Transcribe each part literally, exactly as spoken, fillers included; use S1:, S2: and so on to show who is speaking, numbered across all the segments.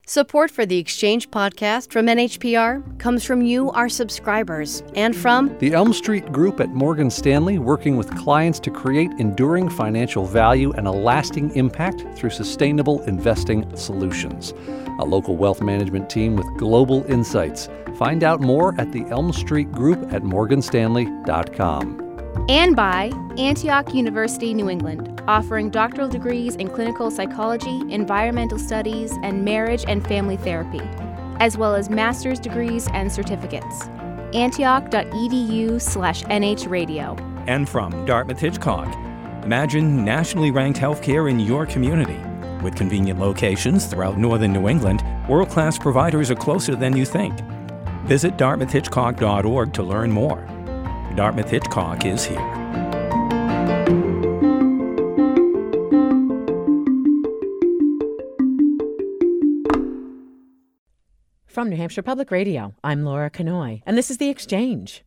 S1: Support for the Exchange podcast from N H P R comes from you, our subscribers, and from
S2: the Elm Street Group at Morgan Stanley, working with clients to create enduring financial value and a lasting impact through sustainable investing solutions. A local wealth management team with global insights. Find out more at the Elm Street Group at morgan stanley dot com.
S3: And by Antioch University, New England, offering doctoral degrees in clinical psychology, environmental studies, and marriage and family therapy, as well as master's degrees and certificates. Antioch.edu slash NHradio.
S4: And from Dartmouth Hitchcock, imagine nationally ranked healthcare in your community. With convenient locations throughout northern New England, world-class providers are closer than you think. Visit dartmouth hitchcock dot org to learn more. Dartmouth Hitchcock is here.
S5: From New Hampshire Public Radio, I'm Laura Kanoy, and this is The Exchange.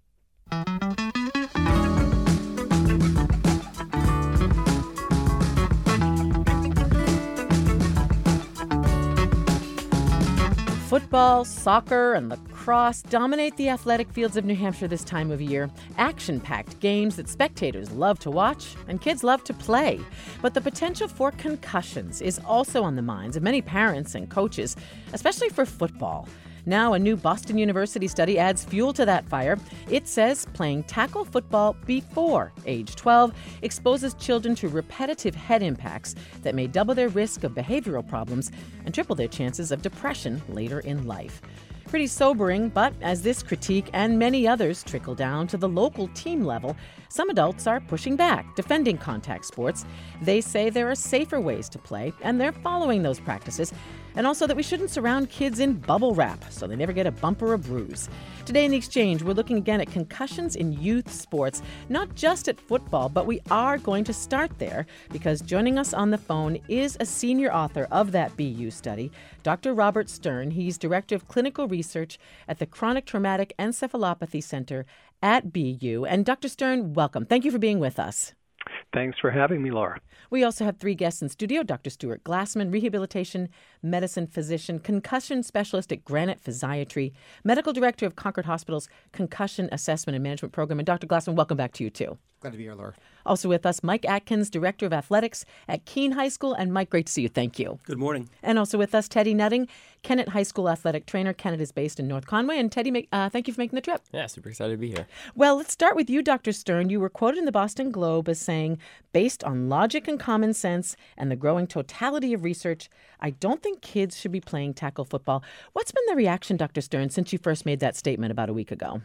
S5: Football, soccer, and lacrosse dominate the athletic fields of New Hampshire this time of year. Action-packed games that spectators love to watch and kids love to play. But the potential for concussions is also on the minds of many parents and coaches, especially for football. Now, a new Boston University study adds fuel to that fire. It says playing tackle football before age twelve exposes children to repetitive head impacts that may double their risk of behavioral problems and triple their chances of depression later in life. Pretty sobering, but as this critique and many others trickle down to the local team level, some adults are pushing back, defending contact sports. They say there are safer ways to play, and they're following those practices. And also that we shouldn't surround kids in bubble wrap so they never get a bump or a bruise. Today in The Exchange, we're looking again at concussions in youth sports, not just at football, but we are going to start there because joining us on the phone is a senior author of that B U study, Doctor Robert Stern. He's Director of Clinical Research at the Chronic Traumatic Encephalopathy Center at B U. And Doctor Stern, welcome. Thank you for being with us.
S6: Thanks for having me, Laura.
S5: We also have three guests in studio. Doctor Stuart Glassman, rehabilitation medicine physician, concussion specialist at Granite Physiatry, medical director of Concord Hospital's Concussion Assessment and Management Program. And Doctor Glassman, welcome back to you, too.
S7: Glad to be here, Laura.
S5: Also with us, Mike Atkins, director of athletics at Keene High School. And Mike, great to see you. Thank you.
S8: Good morning.
S5: And also with us, Teddy Nutting, Kennett High School athletic trainer. Kennett is based in North Conway. And Teddy, uh, thank you for making the trip.
S8: Yeah, super excited to be here.
S5: Well, let's start with you, Doctor Stern. You were quoted in the Boston Globe as saying, based on logic and common sense and the growing totality of research, I don't think kids should be playing tackle football. What's been the reaction, Doctor Stern, since you first made that statement about a week ago?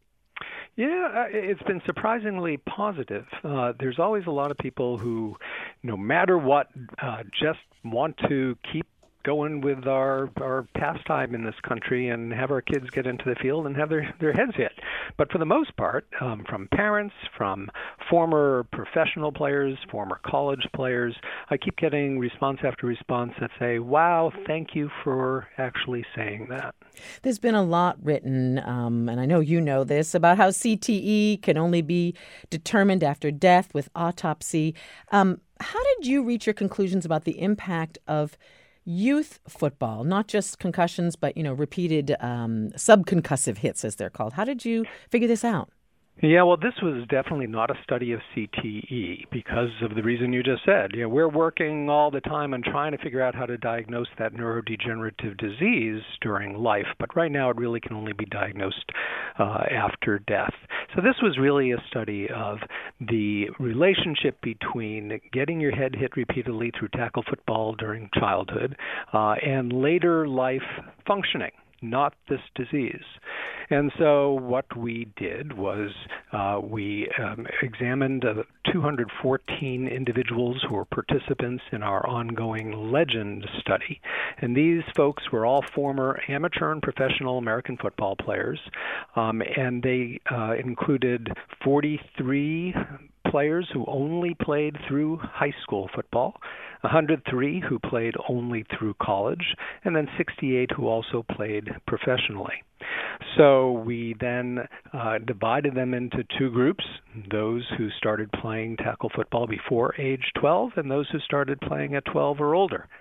S6: Yeah, it's been surprisingly positive. Uh, there's always a lot of people who, no matter what, uh, just want to keep going with our our pastime in this country and have our kids get into the field and have their, their heads hit. But for the most part, um, from parents, from former professional players, former college players, I keep getting response after response that say, wow, thank you for actually saying that.
S5: There's been a lot written, um, and I know you know this, about how C T E can only be determined after death with autopsy. Um, how did you reach your conclusions about the impact of youth football, not just concussions, but, you know, repeated um, subconcussive hits, as they're called? How did you figure this out?
S6: Yeah, well, this was definitely not a study of C T E because of the reason you just said. You know, we're working all the time on trying to figure out how to diagnose that neurodegenerative disease during life, but right now it really can only be diagnosed uh, after death. So this was really a study of the relationship between getting your head hit repeatedly through tackle football during childhood uh, and later life functioning, not this disease. And so what we did was uh, we um, examined uh, two hundred fourteen individuals who were participants in our ongoing LEGEND study. And these folks were all former amateur and professional American football players. Um, and they uh, included forty-three players who only played through high school football, one hundred three who played only through college, and then sixty-eight who also played professionally. So we then uh, divided them into two groups, those who started playing tackle football before age twelve and those who started playing at twelve or older.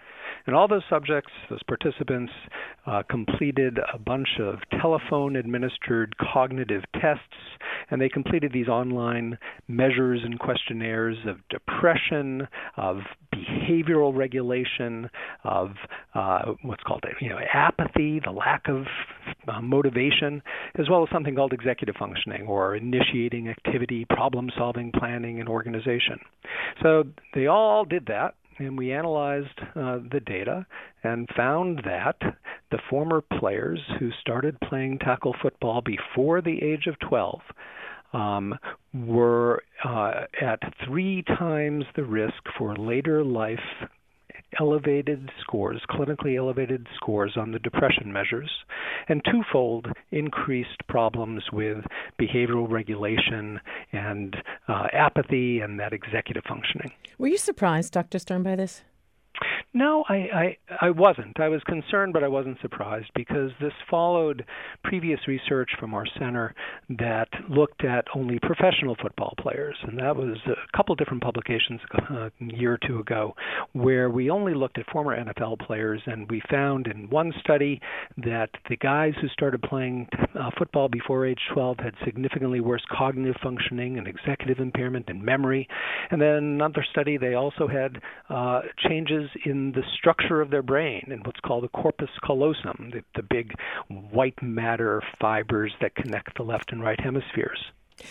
S6: And all those subjects, those participants, uh, completed a bunch of telephone-administered cognitive tests, and they completed these online measures and questionnaires of depression, of behavioral regulation, of uh, what's called you know, apathy, the lack of uh, motivation, as well as something called executive functioning, or initiating activity, problem-solving, planning, and organization. So they all did that, and we analyzed uh, the data and found that the former players who started playing tackle football before the age of twelve um, were uh, at three times the risk for later life elevated scores, clinically elevated scores on the depression measures, and twofold increased problems with behavioral regulation and uh, apathy and that executive functioning.
S5: Were you surprised, Doctor Stern, by this?
S6: No, I, I, I wasn't. I was concerned, but I wasn't surprised, because this followed previous research from our center that looked at only professional football players. And that was a couple different publications uh, a year or two ago, where we only looked at former N F L players. And we found in one study that the guys who started playing uh, football before age twelve had significantly worse cognitive functioning and executive impairment and memory. And then another study, they also had uh, changes in the structure of their brain and what's called the corpus callosum, the, the big white matter fibers that connect the left and right hemispheres.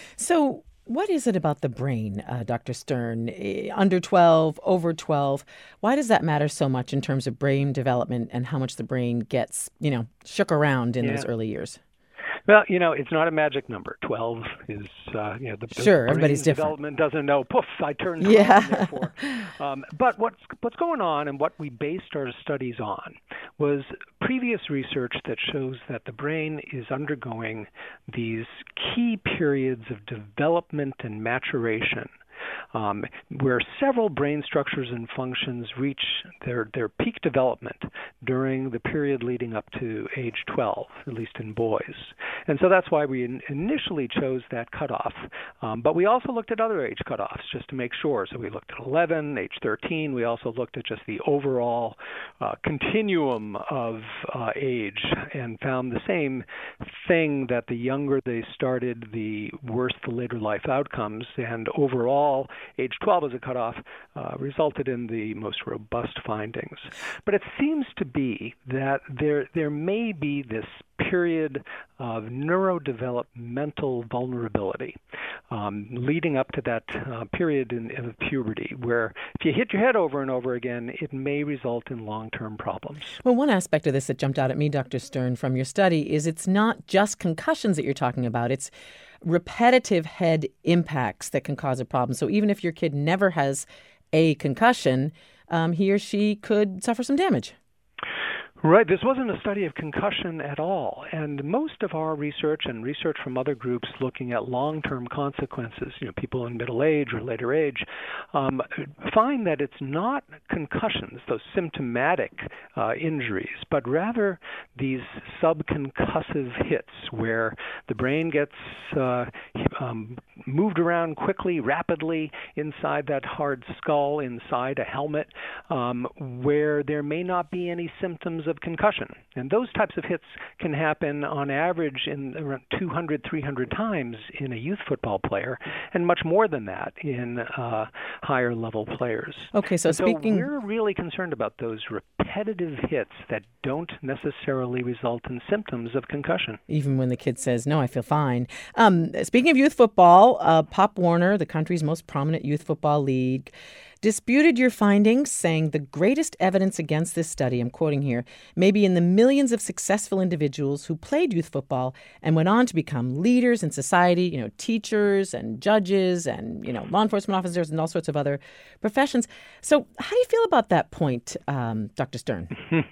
S5: So what is it about the brain, uh, Doctor Stern? Under twelve, over twelve, why does that matter so much in terms of brain development and how much the brain gets, you know, shook around in yeah. those early years?
S6: Well, you know, it's not a magic number. twelve is, uh, you know, the, the
S5: sure, everybody's different.
S6: Development doesn't know, poof, I turned twelve,
S5: yeah.
S6: therefore. Um, but what's, what's going on and what we based our studies on was previous research that shows that the brain is undergoing these key periods of development and maturation, Um, where several brain structures and functions reach their, their peak development during the period leading up to age twelve, at least in boys. And so that's why we in, initially chose that cutoff. Um, but we also looked at other age cutoffs just to make sure. So we looked at eleven, age thirteen. We also looked at just the overall uh, continuum of uh, age and found the same thing, that the younger they started, the worse the later life outcomes. And overall, age twelve as a cutoff uh, resulted in the most robust findings. But it seems to be that there there may be this period of neurodevelopmental vulnerability um, leading up to that uh, period in, in puberty, where if you hit your head over and over again, it may result in long-term problems.
S5: Well, one aspect of this that jumped out at me, Doctor Stern, from your study is it's not just concussions that you're talking about. It's repetitive head impacts that can cause a problem. So even if your kid never has a concussion, um, he or she could suffer some damage.
S6: Right. This wasn't a study of concussion at all. And most of our research and research from other groups looking at long-term consequences, you know, people in middle age or later age, um, find that it's not concussions, those symptomatic uh, injuries, but rather these subconcussive hits where the brain gets uh, um, moved around quickly, rapidly inside that hard skull, inside a helmet, um, where there may not be any symptoms of concussion. And those types of hits can happen on average in around two hundred, three hundred times in a youth football player, and much more than that in uh, higher level players.
S5: Okay, so
S6: and
S5: speaking...
S6: So we're really concerned about those repetitive hits that don't necessarily result in symptoms of concussion.
S5: Even when the kid says, no, I feel fine. Um, speaking of youth football, uh, Pop Warner, the country's most prominent youth football league, disputed your findings, saying the greatest evidence against this study, I'm quoting here, may be in the millions of successful individuals who played youth football and went on to become leaders in society, you know, teachers and judges and, you know, law enforcement officers and all sorts of other professions. So how do you feel about that point, um, Doctor Stern?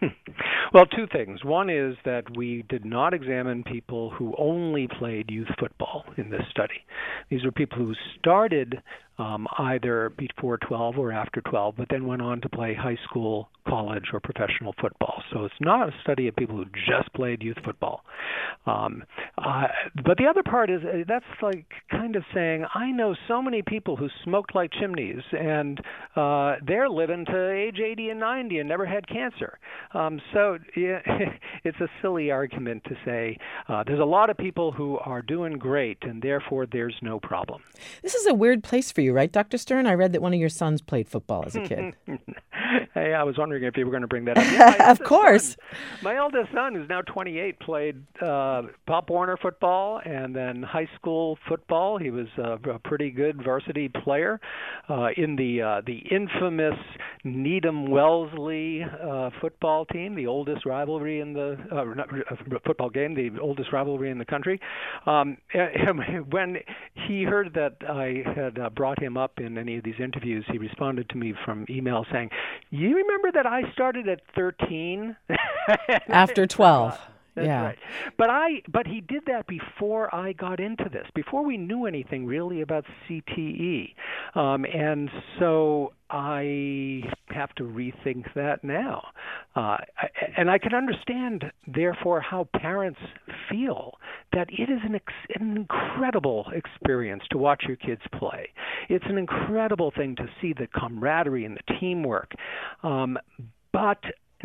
S6: Well, two things. One is that we did not examine people who only played youth football in this study. These were people who started um, either before twelve or after twelve, but then went on to play high school, college, or professional football. So it's not a study of people who just played youth football. Um, uh, but the other part is uh, that's like kind of saying, I know so many people who smoked like chimneys, and uh, they're living to age eighty and ninety and never had cancer. Um, so yeah, it's a silly argument to say uh, there's a lot of people who are doing great, and therefore there's no problem.
S5: This is a weird place for you, right, Doctor Stern? I read that one of your sons played football as a kid.
S6: Hey, I was wondering if you were going to bring that up. Yeah,
S5: of course.
S6: Son, my oldest son, who's now twenty-eight, played uh, Pop Warner football and then high school football. He was a, a pretty good varsity player uh, in the uh, the infamous Needham-Wellesley uh, football team, the oldest rivalry in the uh, not, uh, football game, the oldest rivalry in the country. Um, when he heard that I had uh, brought him up in any of these interviews, he responded to me from email saying, "You remember that I started at thirteen?"
S5: After twelve.
S6: That's
S5: yeah.
S6: right. But I but he did that before I got into this, before we knew anything really about C T E. Um, and so I have to rethink that now. Uh, and I can understand, therefore, how parents feel that it is an, ex- an incredible experience to watch your kids play. It's an incredible thing to see the camaraderie and the teamwork. Um, but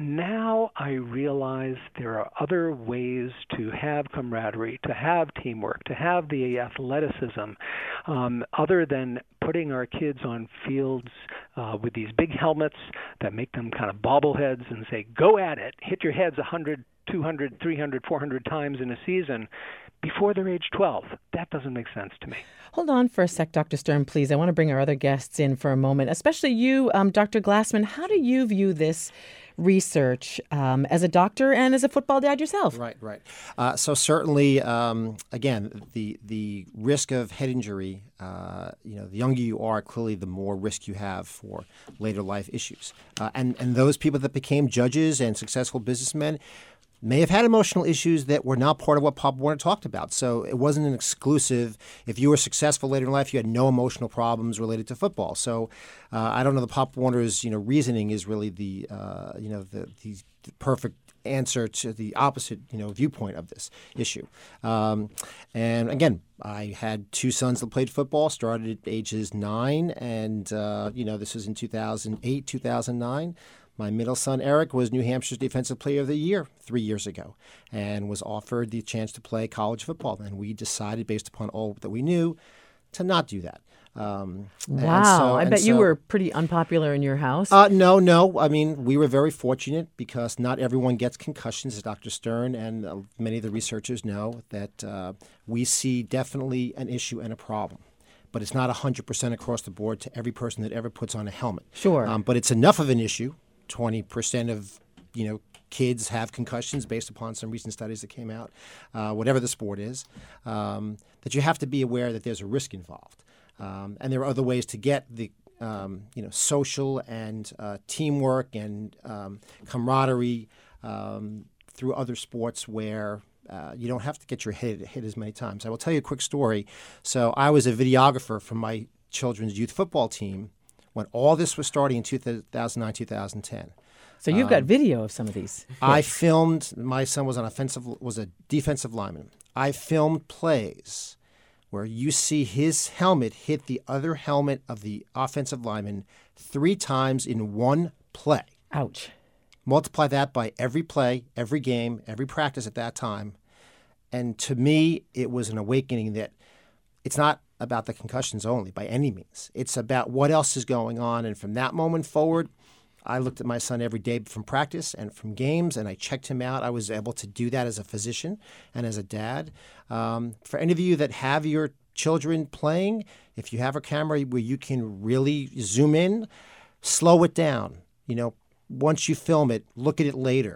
S6: now I realize there are other ways to have camaraderie, to have teamwork, to have the athleticism, um, other than putting our kids on fields uh, with these big helmets that make them kind of bobbleheads and say, go at it, hit your heads one hundred, two hundred, three hundred, four hundred times in a season before they're age twelve. That doesn't make sense to me.
S5: Hold on for a sec, Doctor Stern, please. I want to bring our other guests in for a moment, especially you, um, Doctor Glassman. How do you view this research um, as a doctor and as a football dad yourself?
S7: Right, right. Uh, so certainly, um, again, the the risk of head injury, uh, you know, the younger you are, clearly the more risk you have for later life issues. Uh, and, and those people that became judges and successful businessmen may have had emotional issues that were not part of what Pop Warner talked about. So it wasn't an exclusive. If you were successful later in life, you had no emotional problems related to football. So uh, I don't know. The Pop Warner's you know reasoning is really the uh, you know the, the perfect answer to the opposite you know viewpoint of this issue. Um, and again, I had two sons that played football. Started at ages nine, and uh, you know this was in two thousand eight, two thousand nine. My middle son, Eric, was New Hampshire's Defensive Player of the Year three years ago and was offered the chance to play college football. And we decided, based upon all that we knew, to not do that. Um,
S5: wow.
S7: So,
S5: I bet
S7: so,
S5: you were pretty unpopular in your house.
S7: Uh, no, no. I mean, we were very fortunate because not everyone gets concussions, as Doctor Stern and uh, many of the researchers know, that uh, we see definitely an issue and a problem. But it's not one hundred percent across the board to every person that ever puts on a helmet.
S5: Sure.
S7: Um, but it's enough of an issue. twenty percent of, you know, kids have concussions based upon some recent studies that came out, uh, whatever the sport is, um, that you have to be aware that there's a risk involved. Um, and there are other ways to get the, um, you know, social and uh, teamwork and um, camaraderie um, through other sports where uh, you don't have to get your head hit as many times. I will tell you a quick story. So I was a videographer for my children's youth football team when all this was starting in two thousand nine, two thousand ten.
S5: So you've got um, video of some of these.
S7: I filmed. My son was an offensive, was a defensive lineman. I filmed plays where you see his helmet hit the other helmet of the offensive lineman three times in one play.
S5: Ouch.
S7: Multiply that by every play, every game, every practice at that time. And to me, it was an awakening that it's not about the concussions only by any means. It's about what else is going on. And from that moment forward, I looked at my son every day from practice and from games, and I checked him out. I was able to do that as a physician and as a dad. Um, for any of you that have your children playing, if you have a camera where you can really zoom in, slow it down. You know, once you film it, look at it later.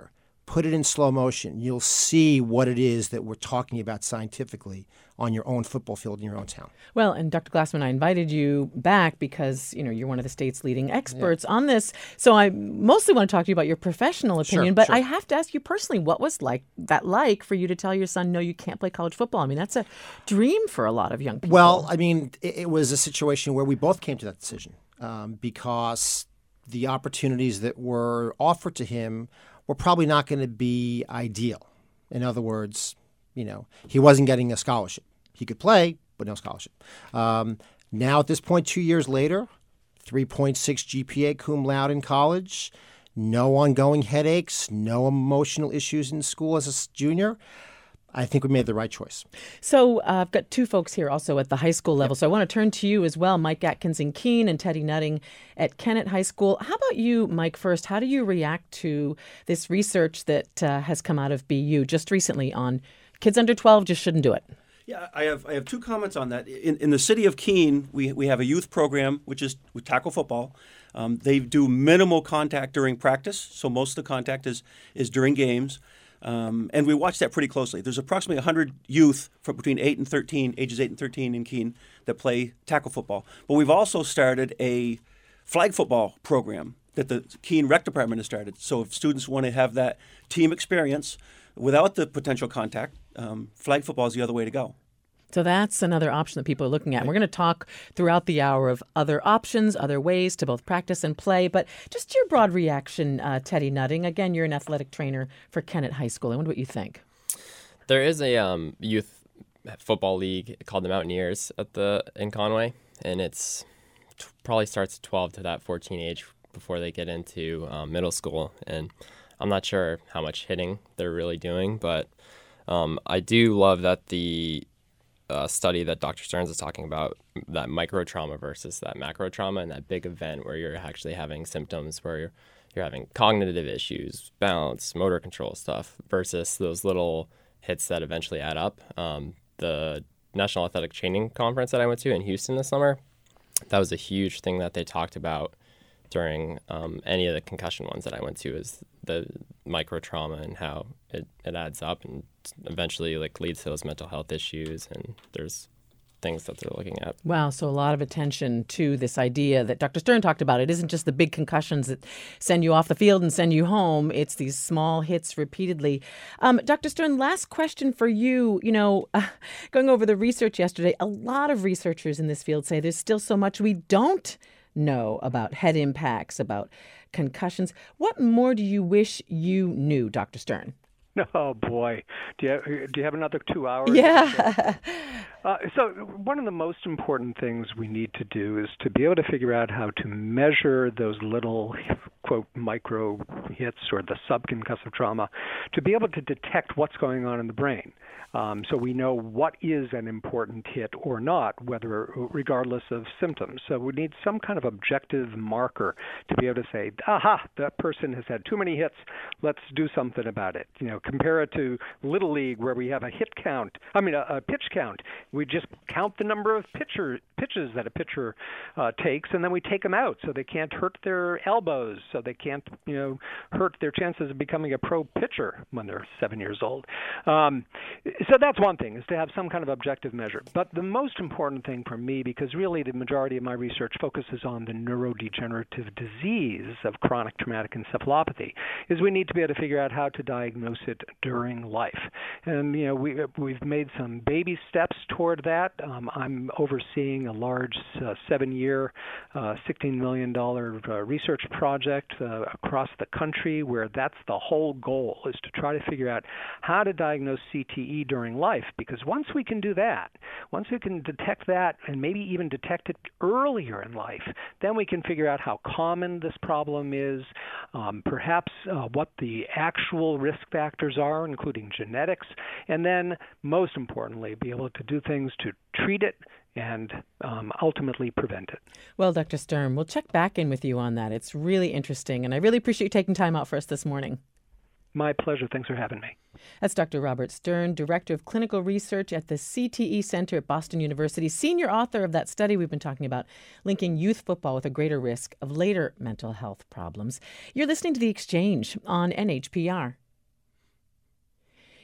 S7: put it in slow motion. You'll see what it is that we're talking about scientifically on your own football field in your own town.
S5: Well, and Doctor Glassman, I invited you back because, you know, you're one of the state's leading experts yeah. on this. So I mostly want to talk to you about your professional opinion,
S7: sure,
S5: but
S7: sure.
S5: I have to ask you personally, what was like that like for you to tell your son, no, you can't play college football? I mean, that's a dream for a lot of young people.
S7: Well, I mean, it, it was a situation where we both came to that decision um, because the opportunities that were offered to him were probably not going to be ideal. In other words, you know, he wasn't getting a scholarship. He could play, but no scholarship. Um, now, at this point, two years later, three point six G P A cum laude in college, no ongoing headaches, no emotional issues in school as a junior. I think we made the right choice.
S5: So uh, I've got two folks here also at the high school level. Yep. So I want to turn to you as well, Mike Atkins in Keene and Teddy Nutting at Kennett High School. How about you, Mike, first? How do you react to this research that uh, has come out of B U just recently on kids under twelve just shouldn't do it?
S8: Yeah, I have I have two comments on that. In in the city of Keene, we we have a youth program, which is with tackle football. Um, they do minimal contact during practice, so most of the contact is is during games. Um, and we watch that pretty closely. There's approximately one hundred youth from between eight and thirteen, ages eight and thirteen in Keene, that play tackle football. But we've also started a flag football program that the Keene Rec Department has started. So if students want to have that team experience without the potential contact, um, flag football is the other way to go.
S5: So that's another option that people are looking at. And we're going to talk throughout the hour of other options, other ways to both practice and play. But just your broad reaction, uh, Teddy Nutting. Again, you're an athletic trainer for Kennett High School. I wonder what you think.
S9: There is a um, youth football league called the Mountaineers at the in Conway, and it's t- probably starts at twelve to that fourteen age before they get into um, middle school. And I'm not sure how much hitting they're really doing, but um, I do love that the uh, study that Doctor Stearns is talking about, that micro trauma versus that macro trauma, and that big event where you're actually having symptoms where you're, you're having cognitive issues, balance, motor control stuff, versus those little hits that eventually add up. Um, the National Athletic Training Conference that I went to in Houston this summer, that was a huge thing that they talked about during um, any of the concussion ones that I went to, is the micro trauma and how it, it adds up and eventually like leads to those mental health issues. And there's things that they're looking at.
S5: Wow. So a lot of attention to this idea that Doctor Stern talked about. It isn't just the big concussions that send you off the field and send you home. It's these small hits repeatedly. Um, Doctor Stern, last question for you. You know, uh, going over the research yesterday, a lot of researchers in this field say there's still so much we don't know about head impacts, about concussions. What more do you wish you knew, Doctor Stern?
S6: Oh, boy. Do you, do you have another two hours?
S5: Yeah.
S6: uh, so one of the most important things we need to do is to be able to figure out how to measure those little, quote, micro hits or the subconcussive trauma, to be able to detect what's going on in the brain. Um, so we know what is an important hit or not, whether regardless of symptoms. So we need some kind of objective marker to be able to say, aha, that person has had too many hits. Let's do something about it. You know, compare it to Little League where we have a hit count. I mean, a, a pitch count. We just count the number of pitcher pitches that a pitcher uh, takes, and then we take them out so they can't hurt their elbows, so they can't, you know, hurt their chances of becoming a pro pitcher when they're seven years old. Um, So that's one thing, is to have some kind of objective measure. But the most important thing for me, because really the majority of my research focuses on the neurodegenerative disease of chronic traumatic encephalopathy, is we need to be able to figure out how to diagnose it during life. And, you know, we, we've made some baby steps toward that. Um, I'm overseeing a large uh, seven-year, uh, sixteen million dollars uh, research project uh, across the country where that's the whole goal, is to try to figure out how to diagnose C T E during life, because once we can do that, once we can detect that and maybe even detect it earlier in life, then we can figure out how common this problem is, um, perhaps uh, what the actual risk factors are, including genetics, and then, most importantly, be able to do things to treat it and um, ultimately prevent it.
S5: Well, Doctor Stern, we'll check back in with you on that. It's really interesting, and I really appreciate you taking time out for us this morning.
S6: My pleasure. Thanks for having me.
S5: That's Doctor Robert Stern, Director of Clinical Research at the C T E Center at Boston University, senior author of that study we've been talking about, linking youth football with a greater risk of later mental health problems. You're listening to The Exchange on N H P R.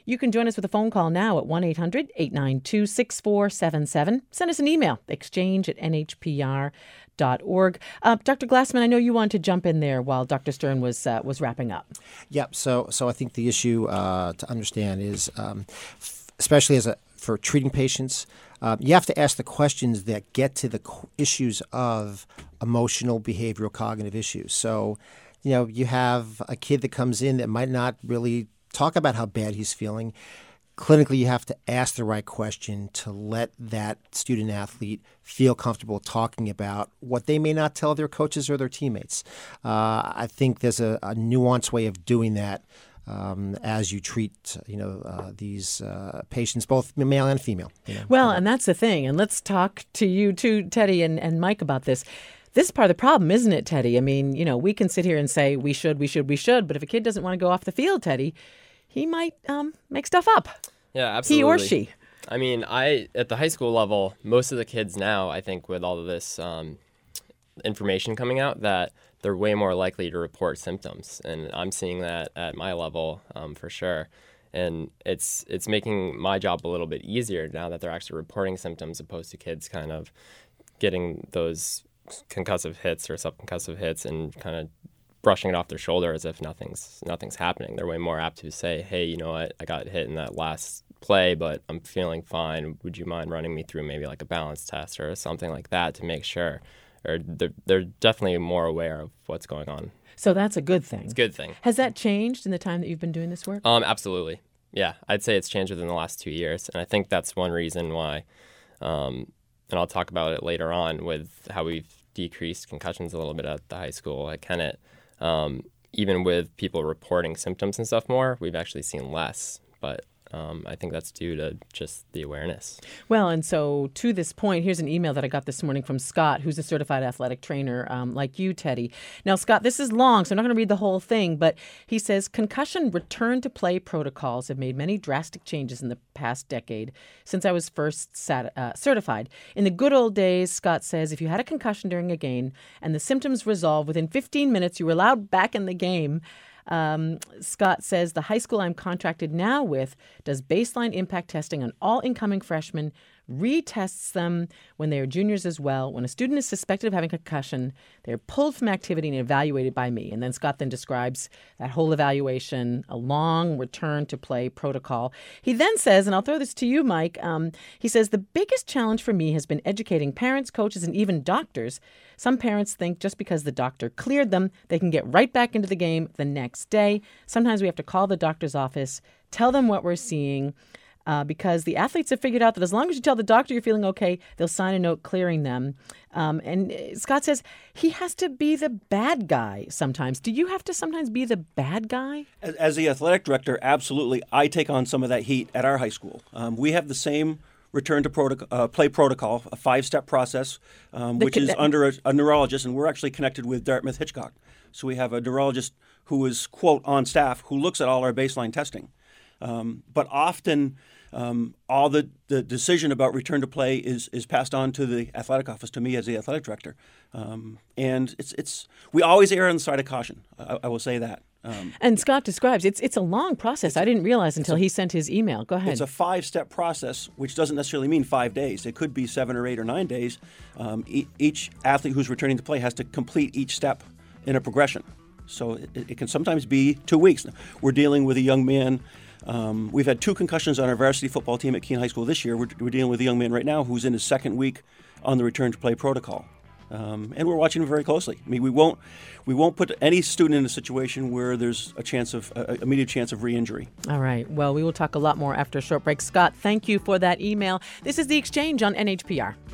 S5: You can join us with a phone call now at one eight hundred eight nine two six four seven seven. Send us an email, exchange at n h p r dot org. Uh, Doctor Glassman, I know you wanted to jump in there while Doctor Stern was uh, was wrapping up.
S7: Yep. So, so I think the issue uh, to understand is, um, f- especially as a for treating patients, uh, you have to ask the questions that get to the co- issues of emotional, behavioral, cognitive issues. So, you know, you have a kid that comes in that might not really talk about how bad he's feeling. Clinically, you have to ask the right question to let that student athlete feel comfortable talking about what they may not tell their coaches or their teammates. Uh, I think there's a, a nuanced way of doing that um, as you treat, you know, uh, these uh, patients, both male and female. You know?
S5: Well, and that's the thing. And let's talk to you too, Teddy and, and Mike, about this. This is part of the problem, isn't it, Teddy? I mean, you know, we can sit here and say we should, we should, we should, but if a kid doesn't want to go off the field, Teddy, he might um, make stuff up.
S9: Yeah, absolutely.
S5: He or she.
S9: I mean, I at the high school level, most of the kids now, I think with all of this um, information coming out, that they're way more likely to report symptoms. And I'm seeing that at my level um, for sure. And it's it's making my job a little bit easier now that they're actually reporting symptoms opposed to kids kind of getting those concussive hits or subconcussive hits and kind of brushing it off their shoulder as if nothing's nothing's happening. They're way more apt to say, hey, you know what, I got hit in that last play, but I'm feeling fine. Would you mind running me through maybe like a balance test or something like that to make sure? Or they're, they're definitely more aware of what's going on.
S5: So that's a good thing.
S9: It's a good thing.
S5: Has that changed in the time that you've been doing this work?
S9: Um, absolutely. Yeah, I'd say it's changed within the last two years. And I think that's one reason why, um, and I'll talk about it later on with how we've decreased concussions a little bit at the high school at Kennett. Um, even with people reporting symptoms and stuff more, we've actually seen less. But um, I think that's due to just the awareness.
S5: Well, and so to this point, here's an email that I got this morning from Scott, who's a certified athletic trainer um, like you, Teddy. Now, Scott, this is long, so I'm not going to read the whole thing, but he says, concussion return to play protocols have made many drastic changes in the past decade since I was first sat, uh, certified. In the good old days, Scott says, if you had a concussion during a game and the symptoms resolved within fifteen minutes, you were allowed back in the game. Um, Scott says the high school I'm contracted now with does baseline impact testing on all incoming freshmen, retests them when they are juniors as well. When a student is suspected of having a concussion, they're pulled from activity and evaluated by me. And then Scott then describes that whole evaluation, a long return to play protocol. He then says, and I'll throw this to you, Mike, um, he says, the biggest challenge for me has been educating parents, coaches, and even doctors. Some parents think just because the doctor cleared them, they can get right back into the game the next day. Sometimes we have to call the doctor's office, tell them what we're seeing, Uh, because the athletes have figured out that as long as you tell the doctor you're feeling okay, they'll sign a note clearing them. Um, and Scott says he has to be the bad guy sometimes. Do you have to sometimes be the bad guy?
S8: As, as the athletic director, absolutely. I take on some of that heat at our high school. Um, we have the same return to protoc- uh, play protocol, a five-step process, um, which is under a, a neurologist, and we're actually connected with Dartmouth Hitchcock. So we have a neurologist who is, quote, on staff, who looks at all our baseline testing. Um, but often um, all the, the decision about return to play is is passed on to the athletic office, to me as the athletic director. Um, and it's it's we always err on the side of caution. I, I will say that. Um,
S5: and Scott describes it's it's a long process. I didn't realize until a, he sent his email. Go ahead.
S8: It's a five-step process, which doesn't necessarily mean five days. It could be seven or eight or nine days. Um, e- each athlete who's returning to play has to complete each step in a progression. So it, it can sometimes be two weeks. We're dealing with a young man. Um, we've had two concussions on our varsity football team at Keene High School this year. We're, we're dealing with a young man right now who's in his second week on the return to play protocol. Um, and we're watching him very closely. I mean, we won't we won't put any student in a situation where there's a chance of uh, immediate chance of re-injury.
S5: All right. Well, we will talk a lot more after a short break. Scott, thank you for that email. This is The Exchange on N H P R.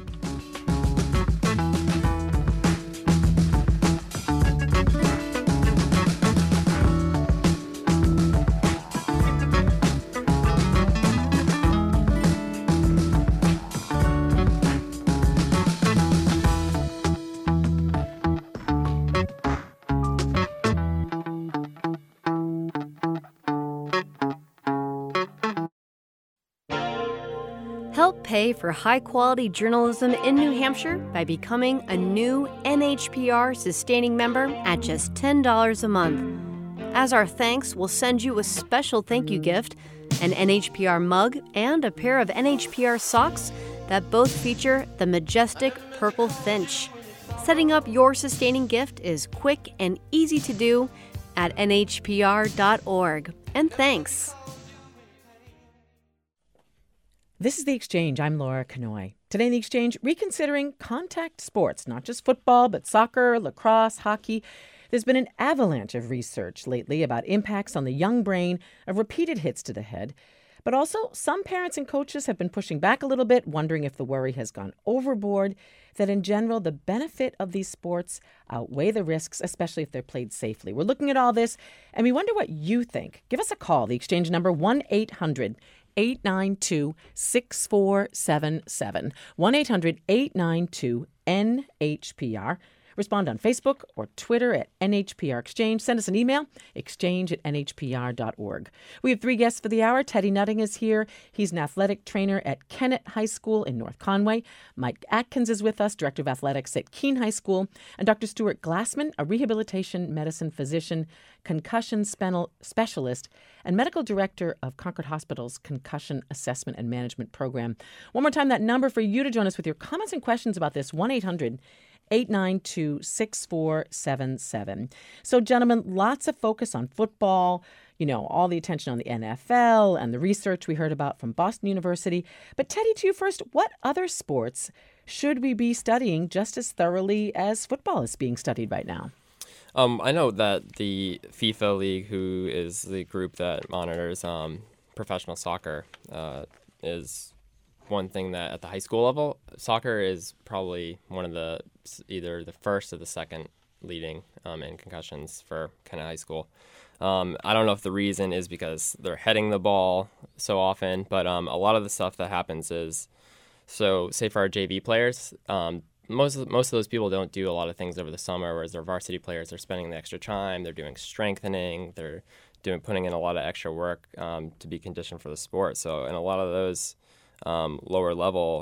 S1: Help pay for high-quality journalism in New Hampshire by becoming a new N H P R sustaining member at just ten dollars a month. As our thanks, we'll send you a special thank you gift. an N H P R mug, and a pair of N H P R socks that both feature the majestic purple finch. Setting up your sustaining gift is quick and easy to do at N H P R dot org. And thanks.
S5: This is The Exchange. I'm Laura Kanoy. Today in The Exchange, reconsidering contact sports, not just football, but soccer, lacrosse, hockey. There's been an avalanche of research lately about impacts on the young brain of repeated hits to the head. But also, some parents and coaches have been pushing back a little bit, wondering if the worry has gone overboard, that in general, the benefit of these sports outweigh the risks, especially if they're played safely. We're looking at all this, and we wonder what you think. Give us a call. The Exchange number, one eight hundred eight nine two six four seven seven. one eight hundred eight nine two N H P R. Respond on Facebook or Twitter at N H P R Exchange. Send us an email, exchange at N H P R dot org. We have three guests for the hour. Teddy Nutting is here. He's an athletic trainer at Kennett High School in North Conway. Mike Atkins is with us, Director of Athletics at Keene High School. And Doctor Stuart Glassman, a rehabilitation medicine physician, concussion spenal- specialist, and medical director of Concord Hospital's Concussion Assessment and Management Program. One more time, that number for you to join us with your comments and questions about this, one eight hundred eight nine two six four seven seven. So, gentlemen, lots of focus on football, you know, all the attention on the N F L and the research we heard about from Boston University. But Teddy, to you first, what other sports should we be studying just as thoroughly as football is being studied right now?
S9: Um, I know that the FIFA League, who is the group that monitors um, professional soccer, uh, is one thing that at the high school level, soccer is probably one of the either the first or the second leading um, in concussions for kind of high school. Um, I don't know if the reason is because they're heading the ball so often, but um, a lot of the stuff that happens is, so say for our J V players, um, most of, most of those people don't do a lot of things over the summer, whereas their varsity players are spending the extra time, they're doing strengthening, they're doing putting in a lot of extra work um, to be conditioned for the sport. So in a lot of those Um, lower level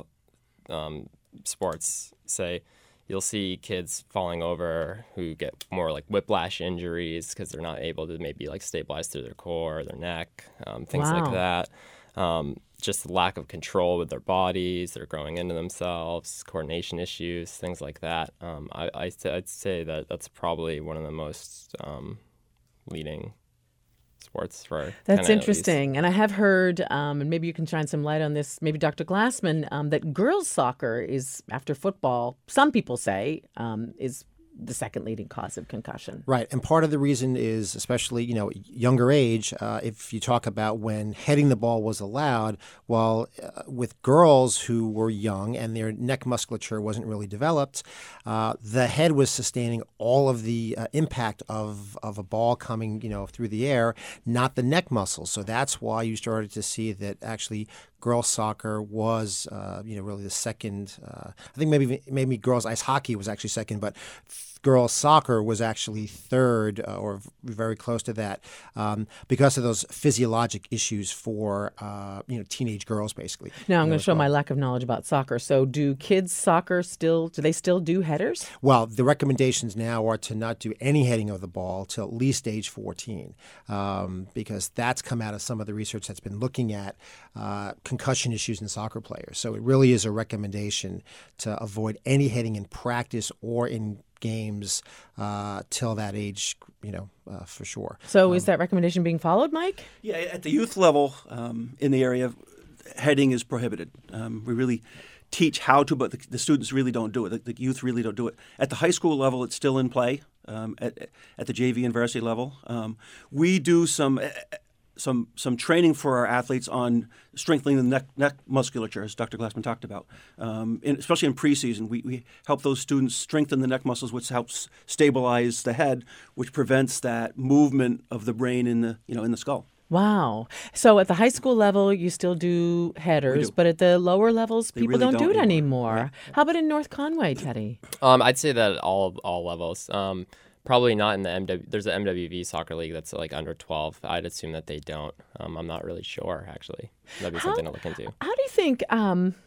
S9: um, sports, say, you'll see kids falling over who get more like whiplash injuries because they're not able to maybe like stabilize through their core or their neck, um, things
S5: Wow.
S9: like that. Um, just the lack of control with their bodies, they're growing into themselves, coordination issues, things like that. Um, I, I, I'd say that that's probably one of the most um, leading sports for
S5: That's interesting. And I have heard, um, and maybe you can shine some light on this, maybe Doctor Glassman, um, that girls soccer is, after football, some people say, um, is the second leading cause of concussion.
S7: Right. And part of the reason is, especially, you know, younger age, uh, if you talk about when heading the ball was allowed, well, uh, with girls who were young and their neck musculature wasn't really developed, uh, the head was sustaining all of the uh, impact of, of a ball coming, you know, through the air, not the neck muscles. So that's why you started to see that actually girls soccer was, uh, you know, really the second. Uh, I think maybe maybe girls ice hockey was actually second, but girls soccer was actually third uh, or very close to that um, because of those physiologic issues for uh, you know teenage girls, basically.
S5: Now I'm
S7: you know,
S5: going to show
S7: well.
S5: my lack of knowledge about soccer. So, do kids soccer still? Do they still do headers?
S7: Well, the recommendations now are to not do any heading of the ball till at least age fourteen, um, because that's come out of some of the research that's been looking at uh, concussion issues in soccer players. So it really is a recommendation to avoid any heading in practice or in games uh, till that age, you know, uh, for sure.
S5: So,
S7: Um,
S5: is that recommendation being followed, Mike?
S8: Yeah, at the youth level um, in the area, heading is prohibited. Um, we really teach how to, but the, the students really don't do it. The, the youth really don't do it. At the high school level, it's still in play. Um, at, at the J V and varsity level, um, we do some some some training for our athletes on strengthening the neck, neck musculature, as Doctor Glassman talked about. Um, in, especially in preseason, we, we help those students strengthen the neck muscles, which helps stabilize the head, which prevents that movement of the brain in the you know in the skull.
S5: Wow. So at the high school level, you still do headers,
S8: do.
S5: but at the lower levels,
S8: They
S5: people
S8: really
S5: don't, do
S8: don't
S5: it
S8: anymore.
S5: anymore.
S8: Right.
S5: How about in North Conway, Teddy?
S9: Um, I'd say that at all all levels. Um, probably not in the M W. There's an M W V soccer league that's like under twelve. I'd assume that they don't. Um, I'm not really sure actually. That'd be
S5: How-
S9: something to look into.
S5: How do you think, um, maybe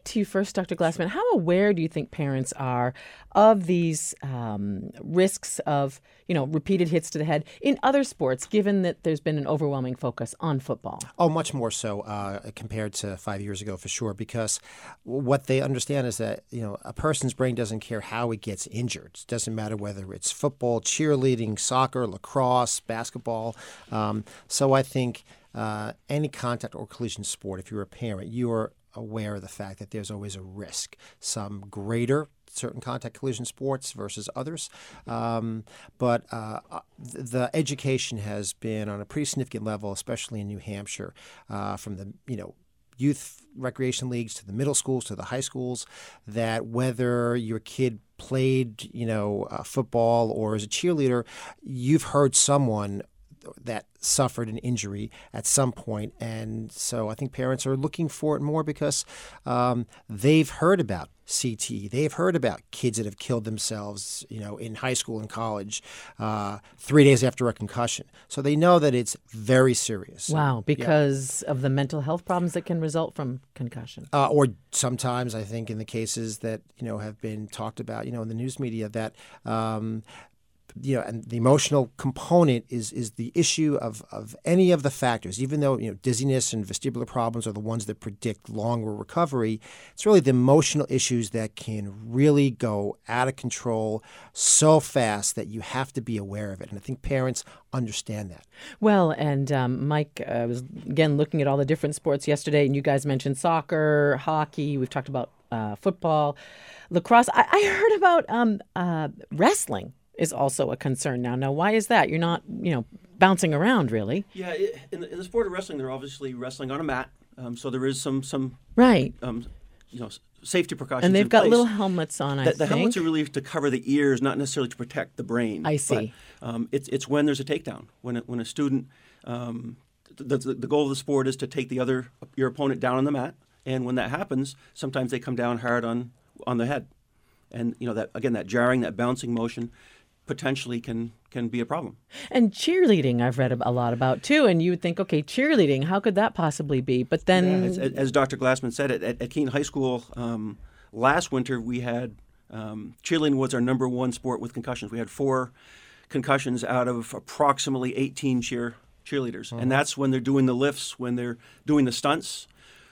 S5: to you first, Doctor Glassman. How aware do you think parents are of these um, risks of, you know, repeated hits to the head in other sports, given that there's been an overwhelming focus on football?
S7: Oh, much more so uh, compared to five years ago, for sure, because what they understand is that, you know, a person's brain doesn't care how it gets injured. It doesn't matter whether it's football, cheerleading, soccer, lacrosse, basketball. Um, so I think uh, any contact or collision sport, if you're a parent, you are aware of the fact that there's always a risk, some greater certain contact collision sports versus others. Um, but uh, the education has been on a pretty significant level, especially in New Hampshire, uh, from the, you know, youth recreation leagues to the middle schools to the high schools, that whether your kid played, you know, uh, football or as a cheerleader, you've heard someone that suffered an injury at some point. And so I think parents are looking for it more because um, they've heard about C T E. They've heard about kids that have killed themselves, you know, in high school and college, uh, three days after a concussion. So they know that it's very serious.
S5: Wow, because yeah. of the mental health problems that can result from concussion.
S7: Uh, or sometimes I think in the cases that, you know, have been talked about, you know, in the news media that um, you know, and the emotional component is is the issue of, of any of the factors. Even though, you know, dizziness and vestibular problems are the ones that predict longer recovery, it's really the emotional issues that can really go out of control so fast that you have to be aware of it. And I think parents understand that.
S5: Well, and um, Mike, I uh, was, again, looking at all the different sports yesterday, and you guys mentioned soccer, hockey. We've talked about uh, football, lacrosse. I, I heard about um, uh, wrestling is also a concern now. Now, why is that? You're not, you know, bouncing around, really.
S8: Yeah, it, in, the, in the sport of wrestling, they're obviously wrestling on a mat, um, so there is some some
S5: right,
S8: um, you know, safety precautions.
S5: And they've
S8: in
S5: got
S8: place.
S5: little helmets on. I
S8: the,
S5: think
S8: the helmets are really to cover the ears, not necessarily to protect the brain.
S5: I see.
S8: But, um, it's it's when there's a takedown, when a, when a student, um, the, the the goal of the sport is to take the other your opponent down on the mat, and when that happens, sometimes they come down hard on on the head, and you know that again that jarring, that bouncing motion potentially can can be a problem.
S5: And cheerleading I've read a lot about too, and you would think, okay, cheerleading, how could that possibly be? But then...
S8: Yeah, as, as Doctor Glassman said, at, at Keene High School um, last winter we had, um, cheerleading was our number one sport with concussions. We had four concussions out of approximately eighteen cheer cheerleaders. Mm-hmm. And that's when they're doing the lifts, when they're doing the stunts.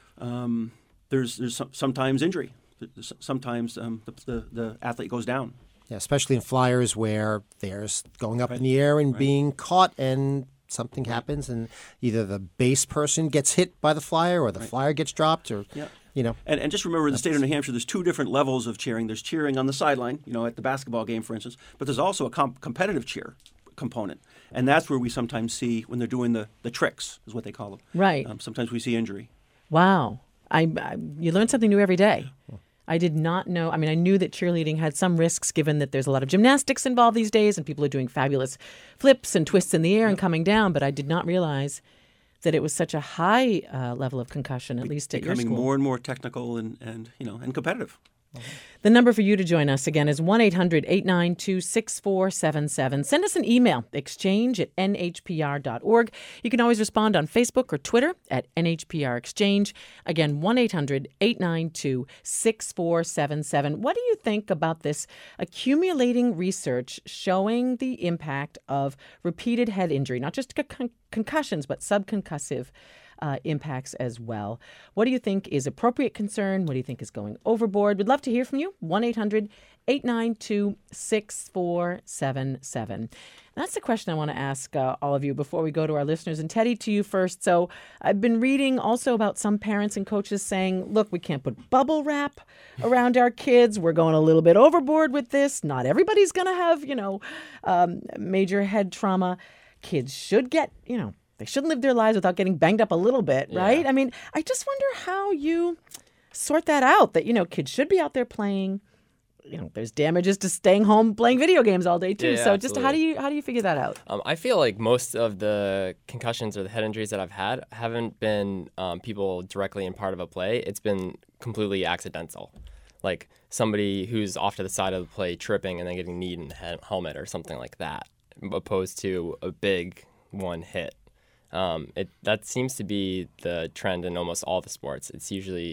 S8: Um, there's there's some, sometimes injury. Sometimes um, the, the, the athlete goes down.
S7: Yeah, especially in flyers where there's going up right. in the air and right. being caught and something right. happens and either the base person gets hit by the flyer or the right. flyer gets dropped or, yeah. you know.
S8: And, and just remember in the state of New Hampshire, there's two different levels of cheering. There's cheering on the sideline, you know, at the basketball game, for instance, but there's also a comp- competitive cheer component. And that's where we sometimes see when they're doing the, the tricks, is what they call them.
S5: Right.
S8: Um, sometimes we see injury.
S5: Wow. I, I you learn something new every day. I did not know. I mean, I knew that cheerleading had some risks given that there's a lot of gymnastics involved these days and people are doing fabulous flips and twists in the air yep. and coming down, but I did not realize that it was such a high uh, level of concussion, at Be- least at your school.
S8: Becoming more and more technical and, and, you know, and competitive.
S5: The number for you to join us, again, is one eight hundred eight nine two six four seven seven. Send us an email, exchange at n h p r dot org. You can always respond on Facebook or Twitter at N H P R Exchange. Again, one eight hundred eight nine two six four seven seven. What do you think about this accumulating research showing the impact of repeated head injury, not just con- concussions, but subconcussive Uh, impacts as well? What do you think is appropriate concern? What do you think is going overboard? We'd love to hear from you. one eight hundred eight nine two six four seven seven. That's the question I want to ask uh, all of you before we go to our listeners. And Teddy, to you first. So I've been reading also about some parents and coaches saying, look, we can't put bubble wrap around our kids. We're going a little bit overboard with this. Not everybody's going to have, you know, um, major head trauma. Kids should get, you know, they shouldn't live their lives without getting banged up a little bit, right? Yeah. I mean, I just wonder how you sort that out, that, you know, kids should be out there playing. You know, there's damages to staying home playing video games all day, too.
S9: Yeah,
S5: so
S9: absolutely.
S5: just how do you how do you figure that out?
S9: Um, I feel like most of the concussions or the head injuries that I've had haven't been um, people directly in part of a play. It's been completely accidental. Like somebody who's off to the side of the play tripping and then getting kneed in the head, helmet or something like that, opposed to a big one hit. Um, it that seems to be the trend in almost all the sports. It's usually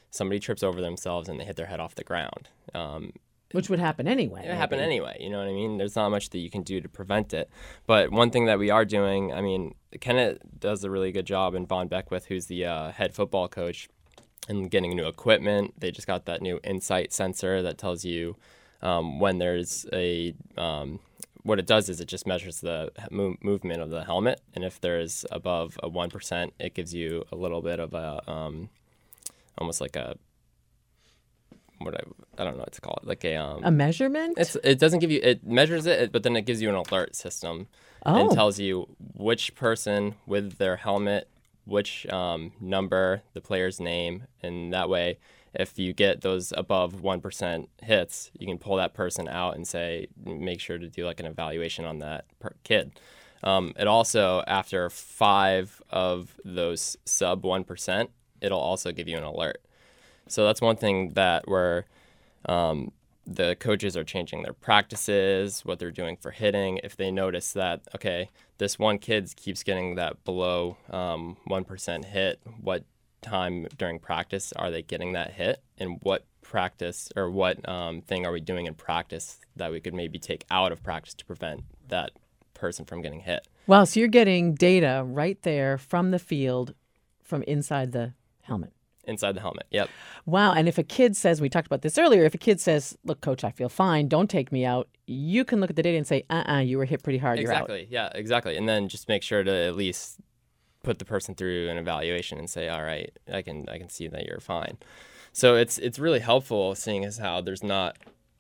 S9: somebody trips over themselves and they hit their head off the ground. Um,
S5: Which would happen anyway.
S9: It would happen anyway, you know what I mean? There's not much that you can do to prevent it. But one thing that we are doing, I mean, Kenneth does a really good job, and Vaughn Beckwith, who's the uh, head football coach, and getting new equipment. They just got that new Insight sensor that tells you um, when there's a... Um, what it does is it just measures the mo- movement of the helmet, and if there's above a one percent, it gives you a little bit of a... Um, almost like a... What I, I don't know what to call it, like a um,
S5: a measurement.
S9: It's it doesn't give you it measures it, but then it gives you an alert system
S5: oh.
S9: and tells you which person with their helmet, which um, number, the player's name, and that way, if you get those above one percent hits, you can pull that person out and say, make sure to do like an evaluation on that per kid. Um, it also, after five of those sub one percent, it'll also give you an alert. So that's one thing that we're, um, the coaches are changing their practices, what they're doing for hitting. If they notice that, okay, this one kid keeps getting that below um, one percent hit, what time during practice are they getting that hit? And what practice or what um, thing are we doing in practice that we could maybe take out of practice to prevent that person from getting hit?
S5: Wow, so you're getting data right there from the field from inside the helmet.
S9: Inside the helmet, yep.
S5: Wow, and if a kid says, we talked about this earlier, if a kid says, look, coach, I feel fine, don't take me out, you can look at the data and say, uh-uh, you were hit pretty hard,
S9: exactly.
S5: You're out.
S9: Yeah, exactly. And then just make sure to at least put the person through an evaluation and say, all right, I can I can see that you're fine. So it's it's really helpful seeing as how there's not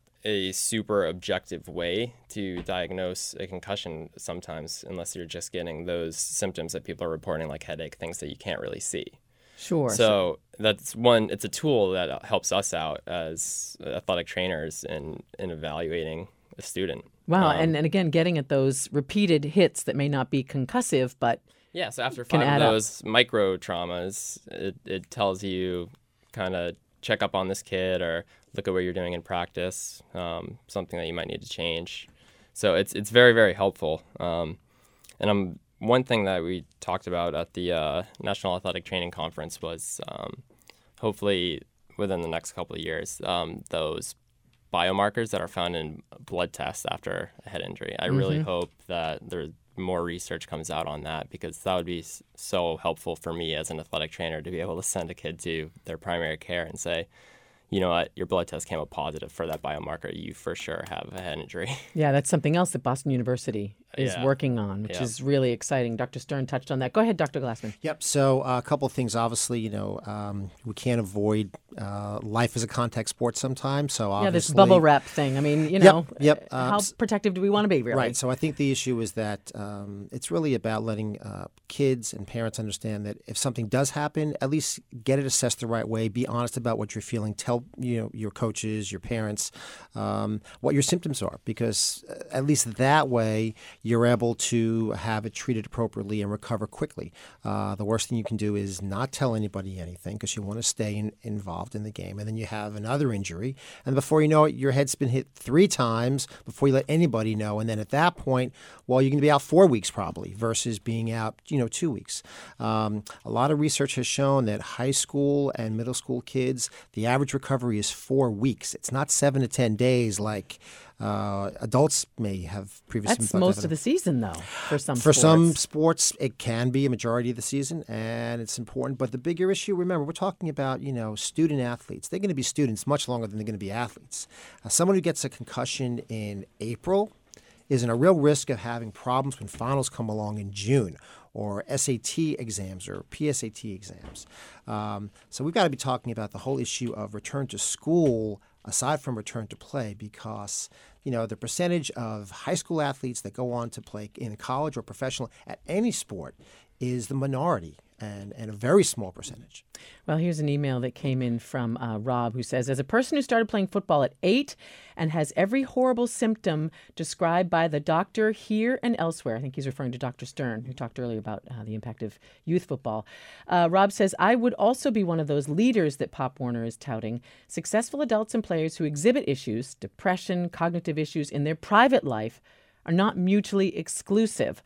S9: a super objective way to diagnose a concussion sometimes unless you're just getting those symptoms that people are reporting, like headache, things that you can't really see.
S5: Sure.
S9: So that's one, it's a tool that helps us out as athletic trainers in, in evaluating a student.
S5: Wow.
S9: Um,
S5: and, and again, getting at those repeated hits that may not be concussive, but
S9: yeah, so after five of those up. micro traumas, it, it tells you kind of check up on this kid or look at what you're doing in practice, um, something that you might need to change. So it's it's very, very helpful. Um, and I'm One thing that we talked about at the uh, National Athletic Training Conference was um, hopefully within the next couple of years, um, those biomarkers that are found in blood tests after a head injury. I mm-hmm. really hope that there's more research comes out on that, because that would be so helpful for me as an athletic trainer to be able to send a kid to their primary care and say, you know what, your blood test came up positive for that biomarker. You for sure have a head injury.
S5: Yeah, that's something else that Boston University is
S9: yeah.
S5: working on, which
S9: yeah.
S5: is really exciting. Doctor Stern touched on that. Go ahead, Doctor Glassman.
S7: Yep. So uh, a couple of things. Obviously, you know, um, we can't avoid uh, life as a contact sport sometimes. So obviously,
S5: yeah, this bubble wrap thing. I mean, you know,
S7: yep, yep.
S5: how
S7: Um,
S5: protective do we want to be, really?
S7: Right. So I think the issue is that um, it's really about letting uh, kids and parents understand that if something does happen, at least get it assessed the right way. Be honest about what you're feeling. Tell you know your coaches, your parents, um, what your symptoms are, because at least that way you're able to have it treated appropriately and recover quickly. Uh, the worst thing you can do is not tell anybody anything, because you want to stay in, involved in the game. And then you have another injury, and before you know it, your head's been hit three times before you let anybody know. And then at that point, well, you're going to be out four weeks probably versus being out, you know, two weeks. Um, a lot of research has shown that high school and middle school kids, the average recovery is four weeks. It's not seven to ten days like uh, adults may have previously.
S5: That's
S7: been
S5: most of the season, though, for some
S7: For
S5: sports.
S7: some sports, it can be a majority of the season, and it's important. But the bigger issue, remember, we're talking about, you know, student athletes. They're going to be students much longer than they're going to be athletes. Uh, someone who gets a concussion in April is in a real risk of having problems when finals come along in June, or S A T exams or P S A T exams. Um, so we've got to be talking about the whole issue of return to school aside from return to play, because, you know, the percentage of high school athletes that go on to play in college or professional at any sport is the minority, and, and a very small percentage.
S5: Well, here's an email that came in from uh, Rob, who says, as a person who started playing football at eight and has every horrible symptom described by the doctor here and elsewhere, I think he's referring to Doctor Stern, who talked earlier about uh, the impact of youth football. Uh, Rob says, I would also be one of those leaders that Pop Warner is touting, successful adults and players who exhibit issues, depression, cognitive issues in their private life, are not mutually exclusive.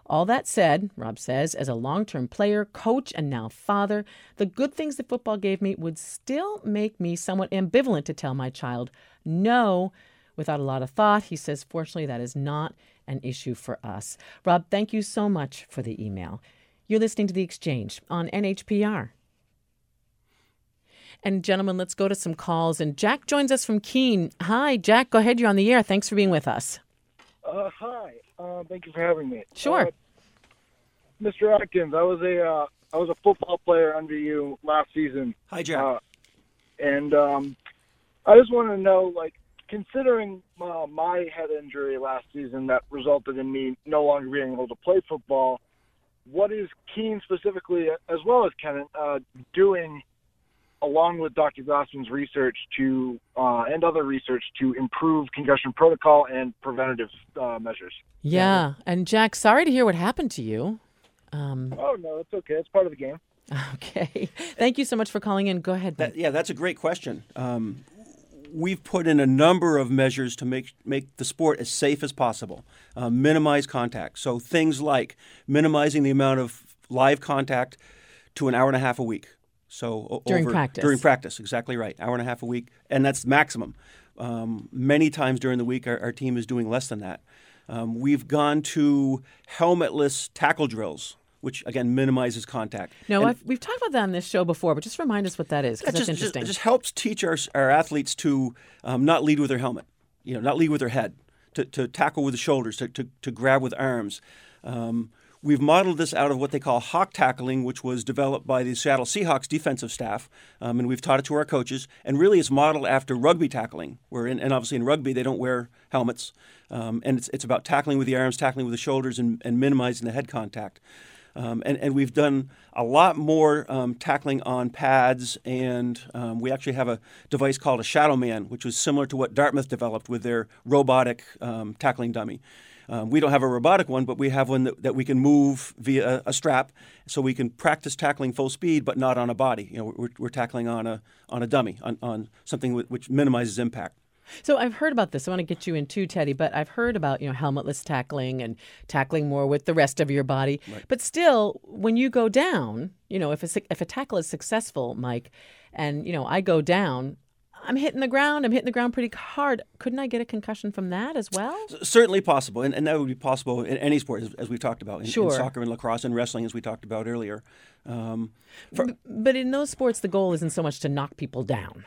S5: All that said, Rob says, as a long-term player, coach, and now father, the good things that football gave me would still make me somewhat ambivalent to tell my child no without a lot of thought. He says, fortunately, that is not an issue for us. Rob, thank you so much for the email. You're listening to The Exchange on N H P R. And gentlemen, let's go to some calls. And Jack joins us from Keene. Hi, Jack. Go ahead. You're on the air. Thanks for being with us.
S10: Uh, hi. Uh, thank you for having me.
S5: Sure.
S10: Uh, Mister Atkins, I was a uh, I was a football player under you last season.
S8: Hi, Jack.
S10: Uh, and um, I just wanted to know, like, considering uh, my head injury last season that resulted in me no longer being able to play football, what is Keene specifically, as well as Kennett, uh, doing along with Doctor Glassman's research to uh, and other research to improve concussion protocol and preventative uh, measures?
S5: Yeah. And Jack, sorry to hear what happened to you. Um,
S10: oh, no, it's okay. It's part of the game.
S5: Okay. Thank you so much for calling in. Go ahead.
S8: That, yeah, that's a great question. Um, we've put in a number of measures to make make the sport as safe as possible, uh, minimize contact. So things like minimizing the amount of live contact to an hour and a half a week. So o-
S5: During
S8: over,
S5: practice.
S8: During practice, exactly right. Hour and a half a week, and that's maximum. Um, many times during the week, our, our team is doing less than that. Um, we've gone to helmetless tackle drills, which again minimizes contact.
S5: No,
S8: And
S5: I've, we've talked about that on this show before, but just remind us what that is, because
S8: that
S5: that's
S8: just,
S5: interesting.
S8: Just, it just helps teach our, our athletes to um, not lead with their helmet, you know, not lead with their head, to, to tackle with the shoulders, to, to, to grab with arms. Um, We've modeled this out of what they call hawk tackling, which was developed by the Seattle Seahawks defensive staff, um, and we've taught it to our coaches. And really, it's modeled after rugby tackling, where in, and obviously in rugby they don't wear helmets, um, and it's it's about tackling with the arms, tackling with the shoulders, and, and minimizing the head contact. Um, and, and we've done a lot more um, tackling on pads, and um, we actually have a device called a Shadow Man, which was similar to what Dartmouth developed with their robotic um, tackling dummy. Um, we don't have a robotic one, but we have one that, that we can move via a, a strap, so we can practice tackling full speed, but not on a body. You know, we're, we're tackling on a on a dummy, on, on something w- which minimizes impact.
S5: So I've heard about this. I want to get you in too, Teddy, but I've heard about, you know, helmetless tackling and tackling more with the rest of your body.
S8: Right.
S5: But still, when you go down, you know, if a, if a tackle is successful, Mike, and, you know, I go down, I'm hitting the ground. I'm hitting the ground pretty hard. Couldn't I get a concussion from that as well?
S8: S- certainly possible, and, and that would be possible in any sport, as, as we've talked about, in,
S5: Sure.
S8: in soccer and lacrosse and wrestling, as we talked about earlier. Um, for,
S5: B- but in those sports, the goal isn't so much to knock people down.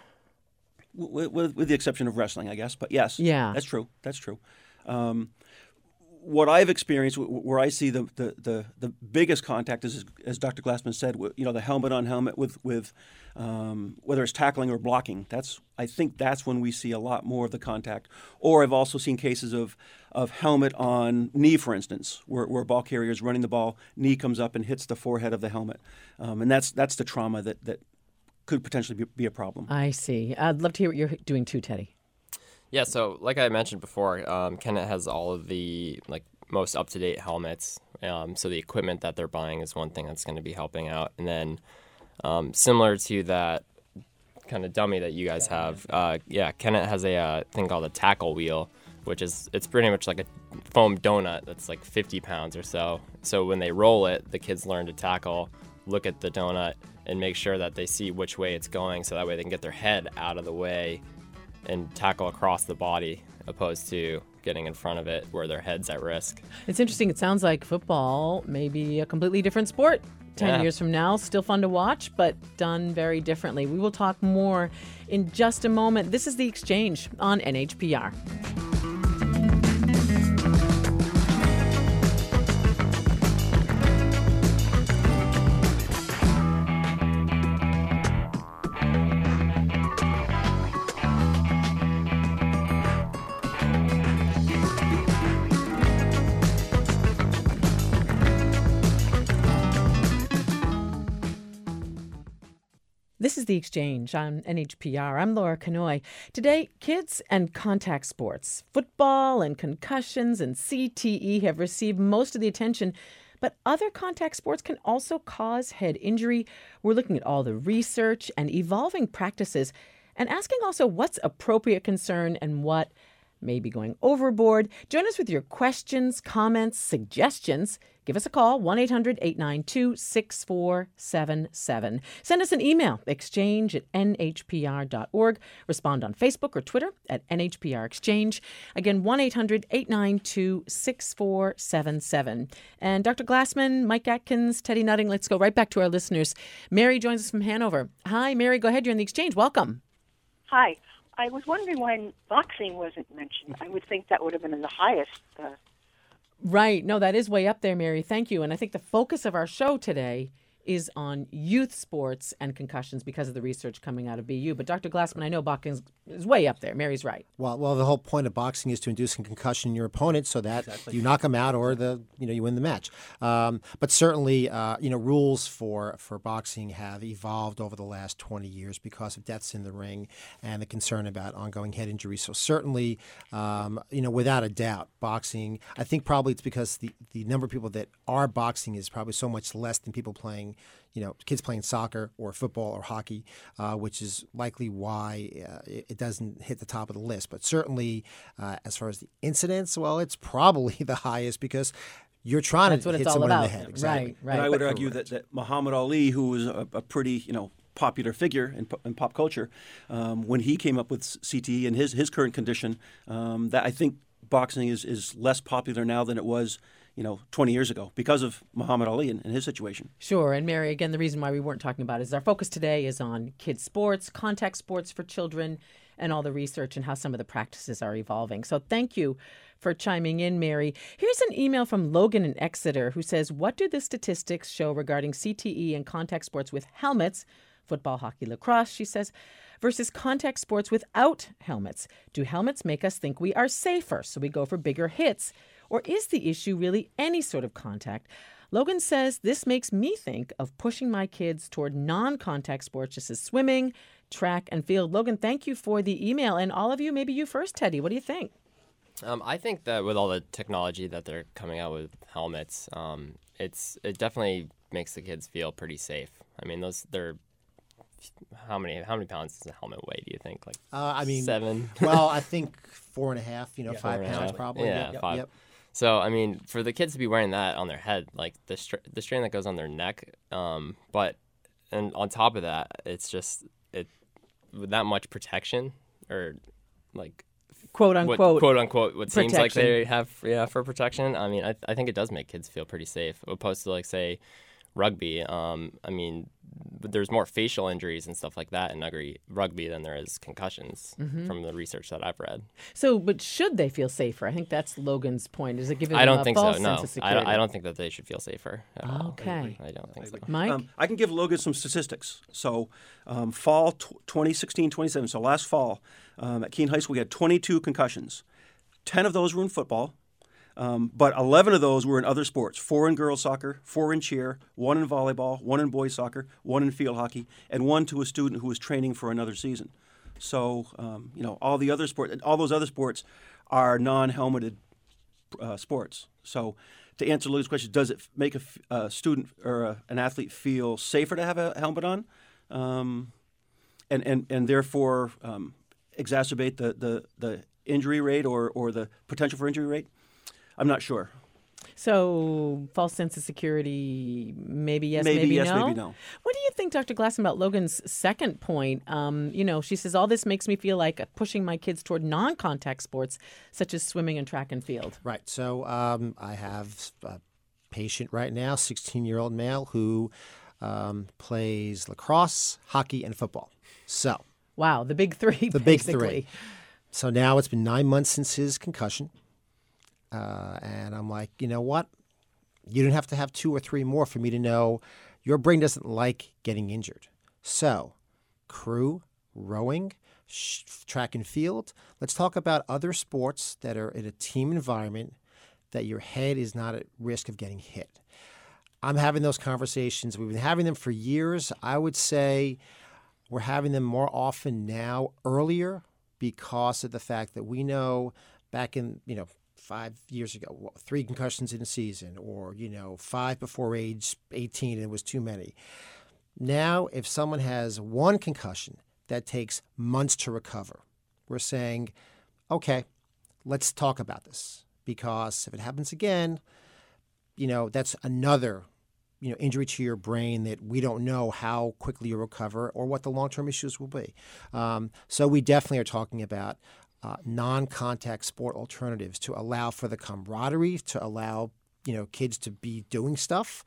S8: w- with, with the exception of wrestling, I guess. But yes,
S5: Yeah.
S8: that's true. That's true. Um, what I've experienced, where I see the the, the, the biggest contact is, as Doctor Glassman said, you know, the helmet on helmet with with um, whether it's tackling or blocking. That's I think that's when we see a lot more of the contact. Or I've also seen cases of of helmet on knee, for instance, where, where a ball carrier is running the ball, knee comes up and hits the forehead of the helmet, um, and that's that's the trauma that that could potentially be, be a problem.
S5: I see. I'd love to hear what you're doing too, Teddy.
S9: Yeah, so like I mentioned before, um, Kennett has all of the like most up-to-date helmets. Um, so the equipment that they're buying is one thing that's going to be helping out. And then um, similar to that kind of dummy that you guys have, uh, yeah, Kennett has a uh, thing called a tackle wheel, which is it's pretty much like a foam donut that's like fifty pounds or so. So when they roll it, the kids learn to tackle, look at the donut, and make sure that they see which way it's going, so that way they can get their head out of the way and tackle across the body, opposed to getting in front of it where their head's at risk.
S5: It's interesting. It sounds like football may be a completely different sport ten
S9: Yeah.
S5: years from now. Still fun to watch, but done very differently. We will talk more in just a moment. This is The Exchange on N H P R. This is The Exchange on N H P R. I'm Laura Canoy. Today, kids and contact sports, football and concussions and C T E have received most of the attention, but other contact sports can also cause head injury. We're looking at all the research and evolving practices and asking also what's appropriate concern and what may be going overboard. Join us with your questions, comments, suggestions. Give us a call, one eight hundred eight nine two six four seven seven. Send us an email, exchange at n h p r dot org. Respond on Facebook or Twitter at N H P R Exchange. Again, one eight hundred eight nine two six four seven seven. And Doctor Glassman, Mike Atkins, Teddy Nutting, let's go right back to our listeners. Mary joins us from Hanover. Hi, Mary, go ahead. You're in the Exchange. Welcome.
S11: Hi. I was wondering why boxing wasn't mentioned. I would think that would have been in the highest. Uh...
S5: Right. No, that is way up there, Mary. Thank you. And I think the focus of our show today is on youth sports and concussions because of the research coming out of B U. But Doctor Glassman, I know boxing is way up there. Mary's right.
S7: Well, well, the whole point of boxing is to induce a concussion in your opponent so that exactly. you knock them out or the you know you win the match. Um, but certainly, uh, you know, rules for for boxing have evolved over the last twenty years because of deaths in the ring and the concern about ongoing head injuries. So certainly, um, you know, without a doubt, boxing. I think probably it's because the the number of people that are boxing is probably so much less than people playing. You know, kids playing soccer or football or hockey, uh, which is likely why uh, it, it doesn't hit the top of the list. But certainly, uh, as far as the incidence, well, it's probably the highest because you're trying
S5: That's
S7: to
S5: what
S7: hit
S5: it's
S7: someone
S5: all
S7: in
S5: about.
S7: the head. Exactly.
S5: Right, right.
S8: And I would
S7: But
S8: argue that, that Muhammad Ali, who was a, a pretty, you know, popular figure in, in pop culture, um, when he came up with C T E and his his current condition, um, that I think boxing is, is less popular now than it was, you know, twenty years ago because of Muhammad Ali and, and his situation.
S5: Sure. And Mary, again, the reason why we weren't talking about it is our focus today is on kids' sports, contact sports for children, and all the research and how some of the practices are evolving. So thank you for chiming in, Mary. Here's an email from Logan in Exeter who says, what do the statistics show regarding C T E and contact sports with helmets, football, hockey, lacrosse, she says, versus contact sports without helmets? Do helmets make us think we are safer, so we go for bigger hits? Or is the issue really any sort of contact? Logan says, this makes me think of pushing my kids toward non-contact sports, just as swimming, track, and field. Logan, thank you for the email. And all of you, maybe you first, Teddy. What do you think?
S9: Um, I think that with all the technology that they're coming out with helmets, um, it's it definitely makes the kids feel pretty safe. I mean, those they're how many how many pounds does a helmet weigh? Do you think like
S7: uh, I mean
S9: seven?
S7: Well, I think four and a half. You know,
S9: yeah,
S7: five pounds probably.
S9: Yeah,
S7: yep.
S9: five.
S7: Yep.
S9: So I mean, for the kids to be wearing that on their head, like the str- the strain that goes on their neck, um, but and on top of that, it's just it with that much protection or like.
S5: Quote unquote,
S9: what, quote unquote, what
S5: protection.
S9: Seems like they have, yeah, for protection. I mean, I, I think it does make kids feel pretty safe, opposed to like say, rugby. Um, I mean, there's more facial injuries and stuff like that in rugby, rugby than there is concussions mm-hmm. from the research that I've read.
S5: So, but should they feel safer? I think that's Logan's point. Is it giving them
S9: I don't
S5: a
S9: think
S5: false
S9: so. No,
S5: sense of
S9: I don't,
S5: security?
S9: I don't think that they should feel safer at all.
S5: Okay,
S9: I don't think so.
S5: Mike,
S8: um, I can give Logan some statistics. So, um, fall t- twenty sixteen twenty seventeen, so last fall um, at Keene High School, we had twenty-two concussions. ten of those were in football. Um, but eleven of those were in other sports, four in girls soccer, four in cheer, one in volleyball, one in boys soccer, one in field hockey, and one to a student who was training for another season. So, um, you know, all the other sports, all those other sports are non-helmeted uh, sports. So to answer Lou's question, does it make a, a student or a, an athlete feel safer to have a helmet on um, and, and, and therefore um, exacerbate the, the, the injury rate or, or the potential for injury rate? I'm not sure.
S5: So, false sense of security, maybe yes,
S8: maybe,
S5: maybe
S8: yes,
S5: no?
S8: maybe no.
S5: What do you think, Doctor Glassman, about Logan's second point? Um, you know, she says, all this makes me feel like pushing my kids toward non-contact sports, such as swimming and track and field.
S7: Right. So, um, I have a patient right now, sixteen-year-old male, who um, plays lacrosse, hockey, and football. So.
S5: Wow, the big three,
S7: The
S5: basically.
S7: big three. So now it's been nine months since his concussion. Uh, and I'm like, you know what? You don't have to have two or three more for me to know your brain doesn't like getting injured. So, crew, rowing, sh- track and field. Let's talk about other sports that are in a team environment that your head is not at risk of getting hit. I'm having those conversations. We've been having them for years. I would say we're having them more often now, earlier, because of the fact that we know back in, you know, five years ago, well, three concussions in a season, or, you know, five before age eighteen and it was too many. Now, if someone has one concussion that takes months to recover, we're saying, okay, let's talk about this. Because if it happens again, you know, that's another, you know, injury to your brain that we don't know how quickly you'll recover or what the long-term issues will be. Um, so we definitely are talking about uh, non-contact sport alternatives to allow for the camaraderie, to allow, you know, kids to be doing stuff,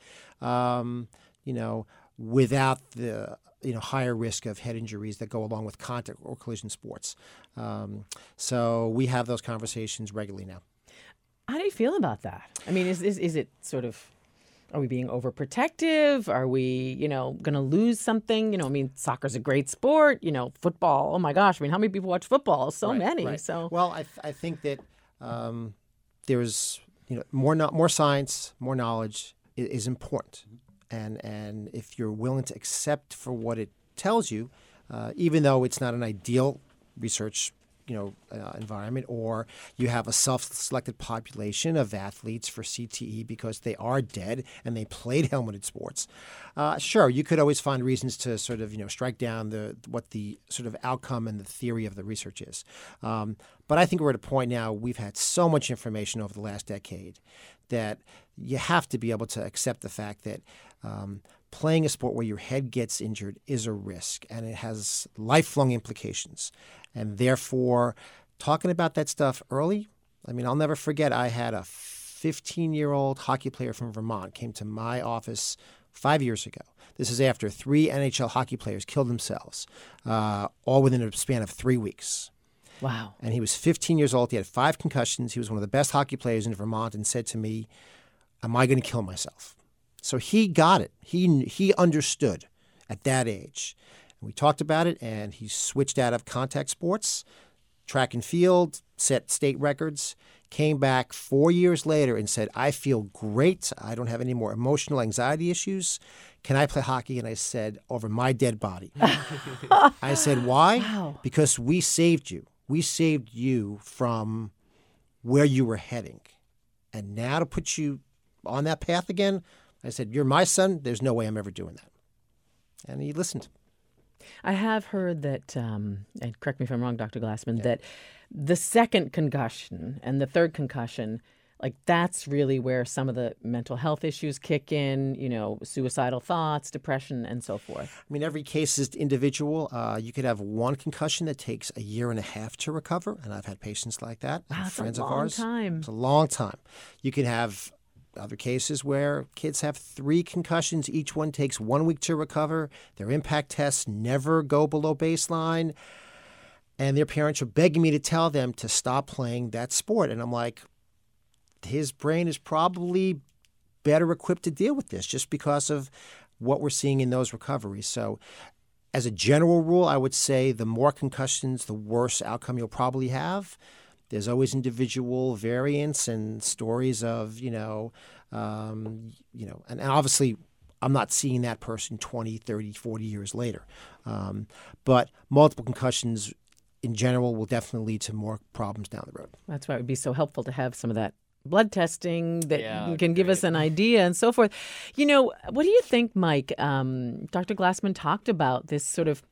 S7: um, you know, without the, you know, higher risk of head injuries that go along with contact or collision sports. Um, so we have those conversations regularly now.
S5: How do you feel about that? I mean, is is, is it sort of, are we being overprotective? Are we, you know, going to lose something? You know, I mean, soccer's a great sport. You know, football, oh my gosh. I mean, how many people watch football? So
S7: Right,
S5: many.
S7: right.
S5: So
S7: Well, I, th- I think that um, there's, you know, more no- more science, more knowledge is, is important. And, and if you're willing to accept for what it tells you, uh, even though it's not an ideal research, you know, uh, environment, or you have a self-selected population of athletes for C T E because they are dead and they played helmeted sports. Uh, sure, you could always find reasons to sort of, you know, strike down the what the sort of outcome and the theory of the research is. Um, but I think we're at a point now, we've had so much information over the last decade that you have to be able to accept the fact that um, playing a sport where your head gets injured is a risk, and it has lifelong implications. And therefore, talking about that stuff early, I mean, I'll never forget, I had a fifteen-year-old hockey player from Vermont came to my office five years ago. This is after three N H L hockey players killed themselves, uh, all within a span of three weeks.
S5: wow.
S7: And he was fifteen years old. He had five concussions. He was one of the best hockey players in Vermont, and said to me, am I going to kill myself? So he got it. He he understood at that age. And we talked about it, and he switched out of contact sports, track and field, set state records, came back four years later and said, I feel great. I don't have any more emotional anxiety issues. Can I play hockey? And I said, over my dead body. I said, why?
S5: Wow.
S7: Because we saved you. We saved you from where you were heading. And now to put you on that path again, I said, you're my son. There's no way I'm ever doing that. And he listened.
S5: I have heard that, um, and correct me if I'm wrong, Doctor Glassman, yeah. that the second concussion and the third concussion, like that's really where some of the mental health issues kick in, you know, suicidal thoughts, depression, and so forth.
S7: I mean, every case is individual. Uh, you could have one concussion that takes a year and a half to recover, and I've had patients like that.
S5: Wow, that's
S7: friends
S5: a long
S7: of ours.
S5: time.
S7: It's a long time. You can have other cases where kids have three concussions. Each one takes one week to recover. Their impact tests never go below baseline. And their parents are begging me to tell them to stop playing that sport. And I'm like, his brain is probably better equipped to deal with this just because of what we're seeing in those recoveries. So as a general rule, I would say the more concussions, the worse outcome you'll probably have. There's always individual variants and stories of, you know, um, you know, and, and obviously I'm not seeing that person twenty, thirty, forty years later. Um, but multiple concussions in general will definitely lead to more problems down the road.
S5: That's why it would be so helpful to have some of that blood testing that
S9: Yeah,
S5: can give
S9: great.
S5: us an idea and so forth. You know, what do you think, Mike? Um, Doctor Glassman talked about this sort of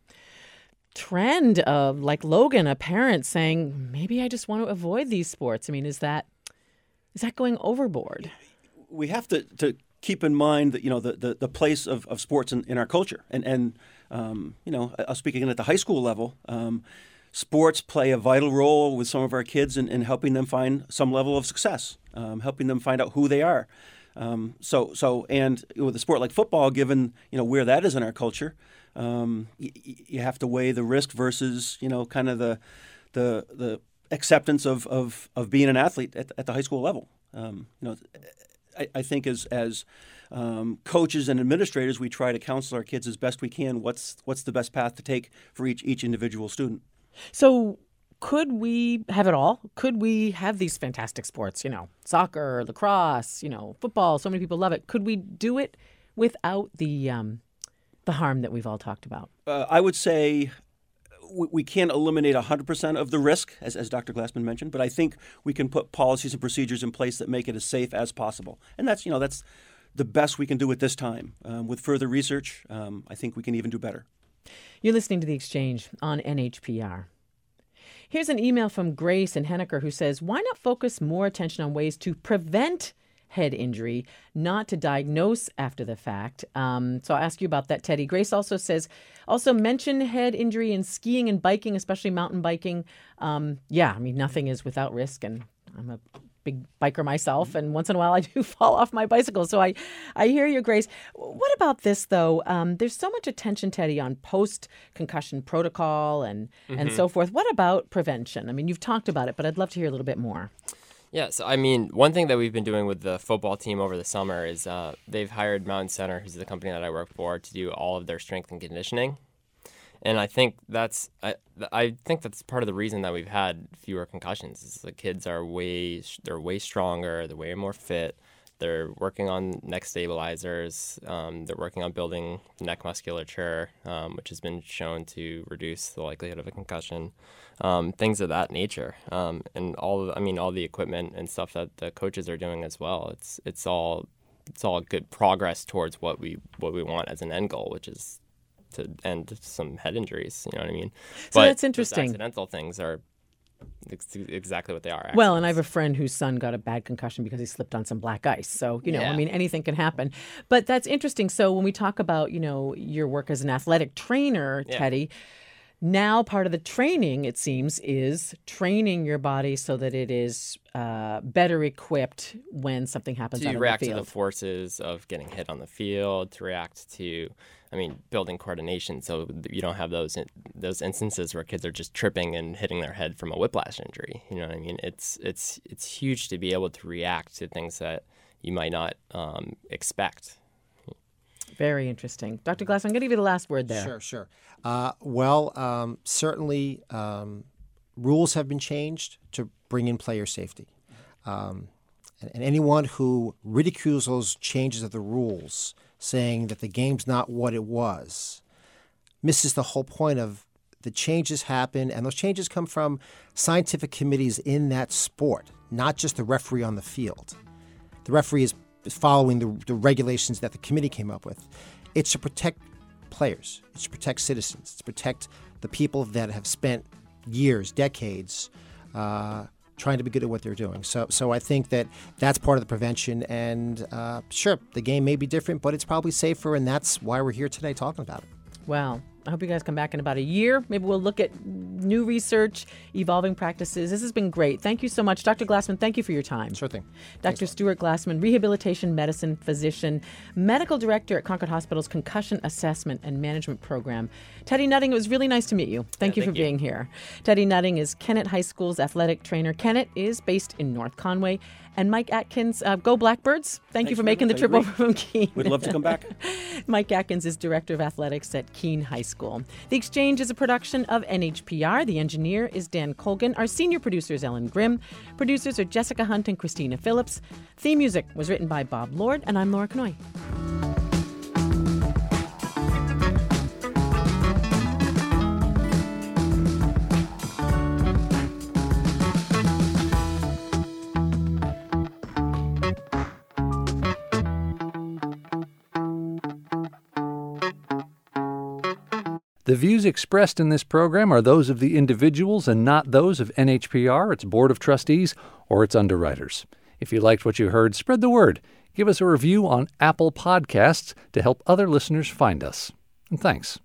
S5: trend of, like Logan, a parent saying, maybe I just want to avoid these sports. I mean, is that is that going overboard?
S8: We have to, to keep in mind that, you know, the, the, the place of, of sports in, in our culture. And, and um, you know, I'll speak again at the high school level. Um, sports play a vital role with some of our kids in, in helping them find some level of success, um, helping them find out who they are. Um, so, so, and with a sport like football, given, you know, where that is in our culture, um, y- you have to weigh the risk versus, you know, kind of the, the, the acceptance of, of, of being an athlete at, at the high school level. Um, you know, I, I think as, as, um, coaches and administrators, we try to counsel our kids as best we can. What's, what's the best path to take for each, each individual student.
S5: So could we have it all? Could we have these fantastic sports, you know, soccer, lacrosse, you know, football, so many people love it. Could we do it without the um, the harm that we've all talked about?
S8: Uh, I would say we, we can't eliminate one hundred percent of the risk, as, as Doctor Glassman mentioned, but I think we can put policies and procedures in place that make it as safe as possible. And that's, you know, that's the best we can do at this time. Um, with further research, um, I think we can even do better.
S5: You're listening to The Exchange on N H P R. Here's an email from Grace in Henniker who says, why not focus more attention on ways to prevent head injury, not to diagnose after the fact. Um, so I'll ask you about that, Teddy. Grace also says, also mention head injury in skiing and biking, especially mountain biking. Um, yeah, I mean, nothing is without risk, and I'm a big biker myself, and once in a while I do fall off my bicycle. So I, I hear you, Grace. What about this, though? Um, there's so much attention, Teddy, on post-concussion protocol and, mm-hmm. and so forth. What about prevention? I mean, you've talked about it, but I'd love to hear a little bit more.
S9: Yeah, so I mean, one thing that we've been doing with the football team over the summer is uh, they've hired Mountain Center, who's the company that I work for, to do all of their strength and conditioning. And I think that's I I think that's part of the reason that we've had fewer concussions. Is the kids are way they're way stronger, they're way more fit. They're working on neck stabilizers. Um, they're working on building neck musculature, um, which has been shown to reduce the likelihood of a concussion. Um, things of that nature, um, and all of, I mean all the equipment and stuff that the coaches are doing as well. It's it's all it's all good progress towards what we what we want as an end goal, which is to end some head injuries. You know what I mean?
S5: So
S9: but
S5: that's interesting.
S9: Accidental things are ex- exactly what they are. Accidents.
S5: Well, and I have a friend whose son got a bad concussion because he slipped on some black ice. So, you know,
S9: yeah.
S5: I mean, anything can happen. But that's interesting. So when we talk about, you know, your work as an athletic trainer,
S9: yeah.
S5: Teddy, now part of the training, it seems, is training your body so that it is uh, better equipped when something happens
S9: to
S5: out on
S9: react
S5: the field.
S9: to the forces of getting hit on the field, to react to, I mean, building coordination, so you don't have those those instances where kids are just tripping and hitting their head from a whiplash injury. You know what I mean? It's it's it's huge to be able to react to things that you might not um, expect.
S5: Very interesting. Doctor Glass, I'm going to give you the last word there.
S7: Sure, sure. Uh, well, um, certainly um, rules have been changed to bring in player safety. Um, and, and anyone who ridicules those changes of the rules, saying that the game's not what it was, misses the whole point of the changes happen, and those changes come from scientific committees in that sport, not just the referee on the field. The referee is following the, the regulations that the committee came up with. It's to protect players. It's to protect citizens. It's to protect the people that have spent years, decades, uh, trying to be good at what they're doing. So so I think that that's part of the prevention. And uh, sure, the game may be different, but it's probably safer, and that's why we're here today talking about it.
S5: Well, I hope you guys come back in about a year. Maybe we'll look at new research, evolving practices. This has been great. Thank you so much. Doctor Glassman, thank you for your time.
S7: Sure thing.
S5: Doctor
S7: Thanks.
S5: Stuart Glassman, rehabilitation medicine physician, medical director at Concord Hospital's Concussion Assessment and Management Program. Teddy Nutting, it was really nice to meet you. Thank
S9: yeah,
S5: you
S9: thank
S5: for
S9: you.
S5: being here. Teddy Nutting is Kennett High School's athletic trainer. Kennett is based in North Conway. And Mike Atkins, uh, go Blackbirds. Thank
S8: Thanks
S5: you for
S8: very
S5: making the
S8: much. I
S5: trip
S8: agree.
S5: over from Keene.
S8: We'd love to come back.
S5: Mike Atkins is Director of Athletics at Keene High School. The Exchange is a production of N H P R. The engineer is Dan Colgan. Our senior producer is Ellen Grimm. Producers are Jessica Hunt and Christina Phillips. Theme music was written by Bob Lord, and I'm Laura Knoy.
S2: The views expressed in this program are those of the individuals and not those of N H P R, its Board of Trustees, or its underwriters. If you liked what you heard, spread the word. Give us a review on Apple Podcasts to help other listeners find us. And thanks.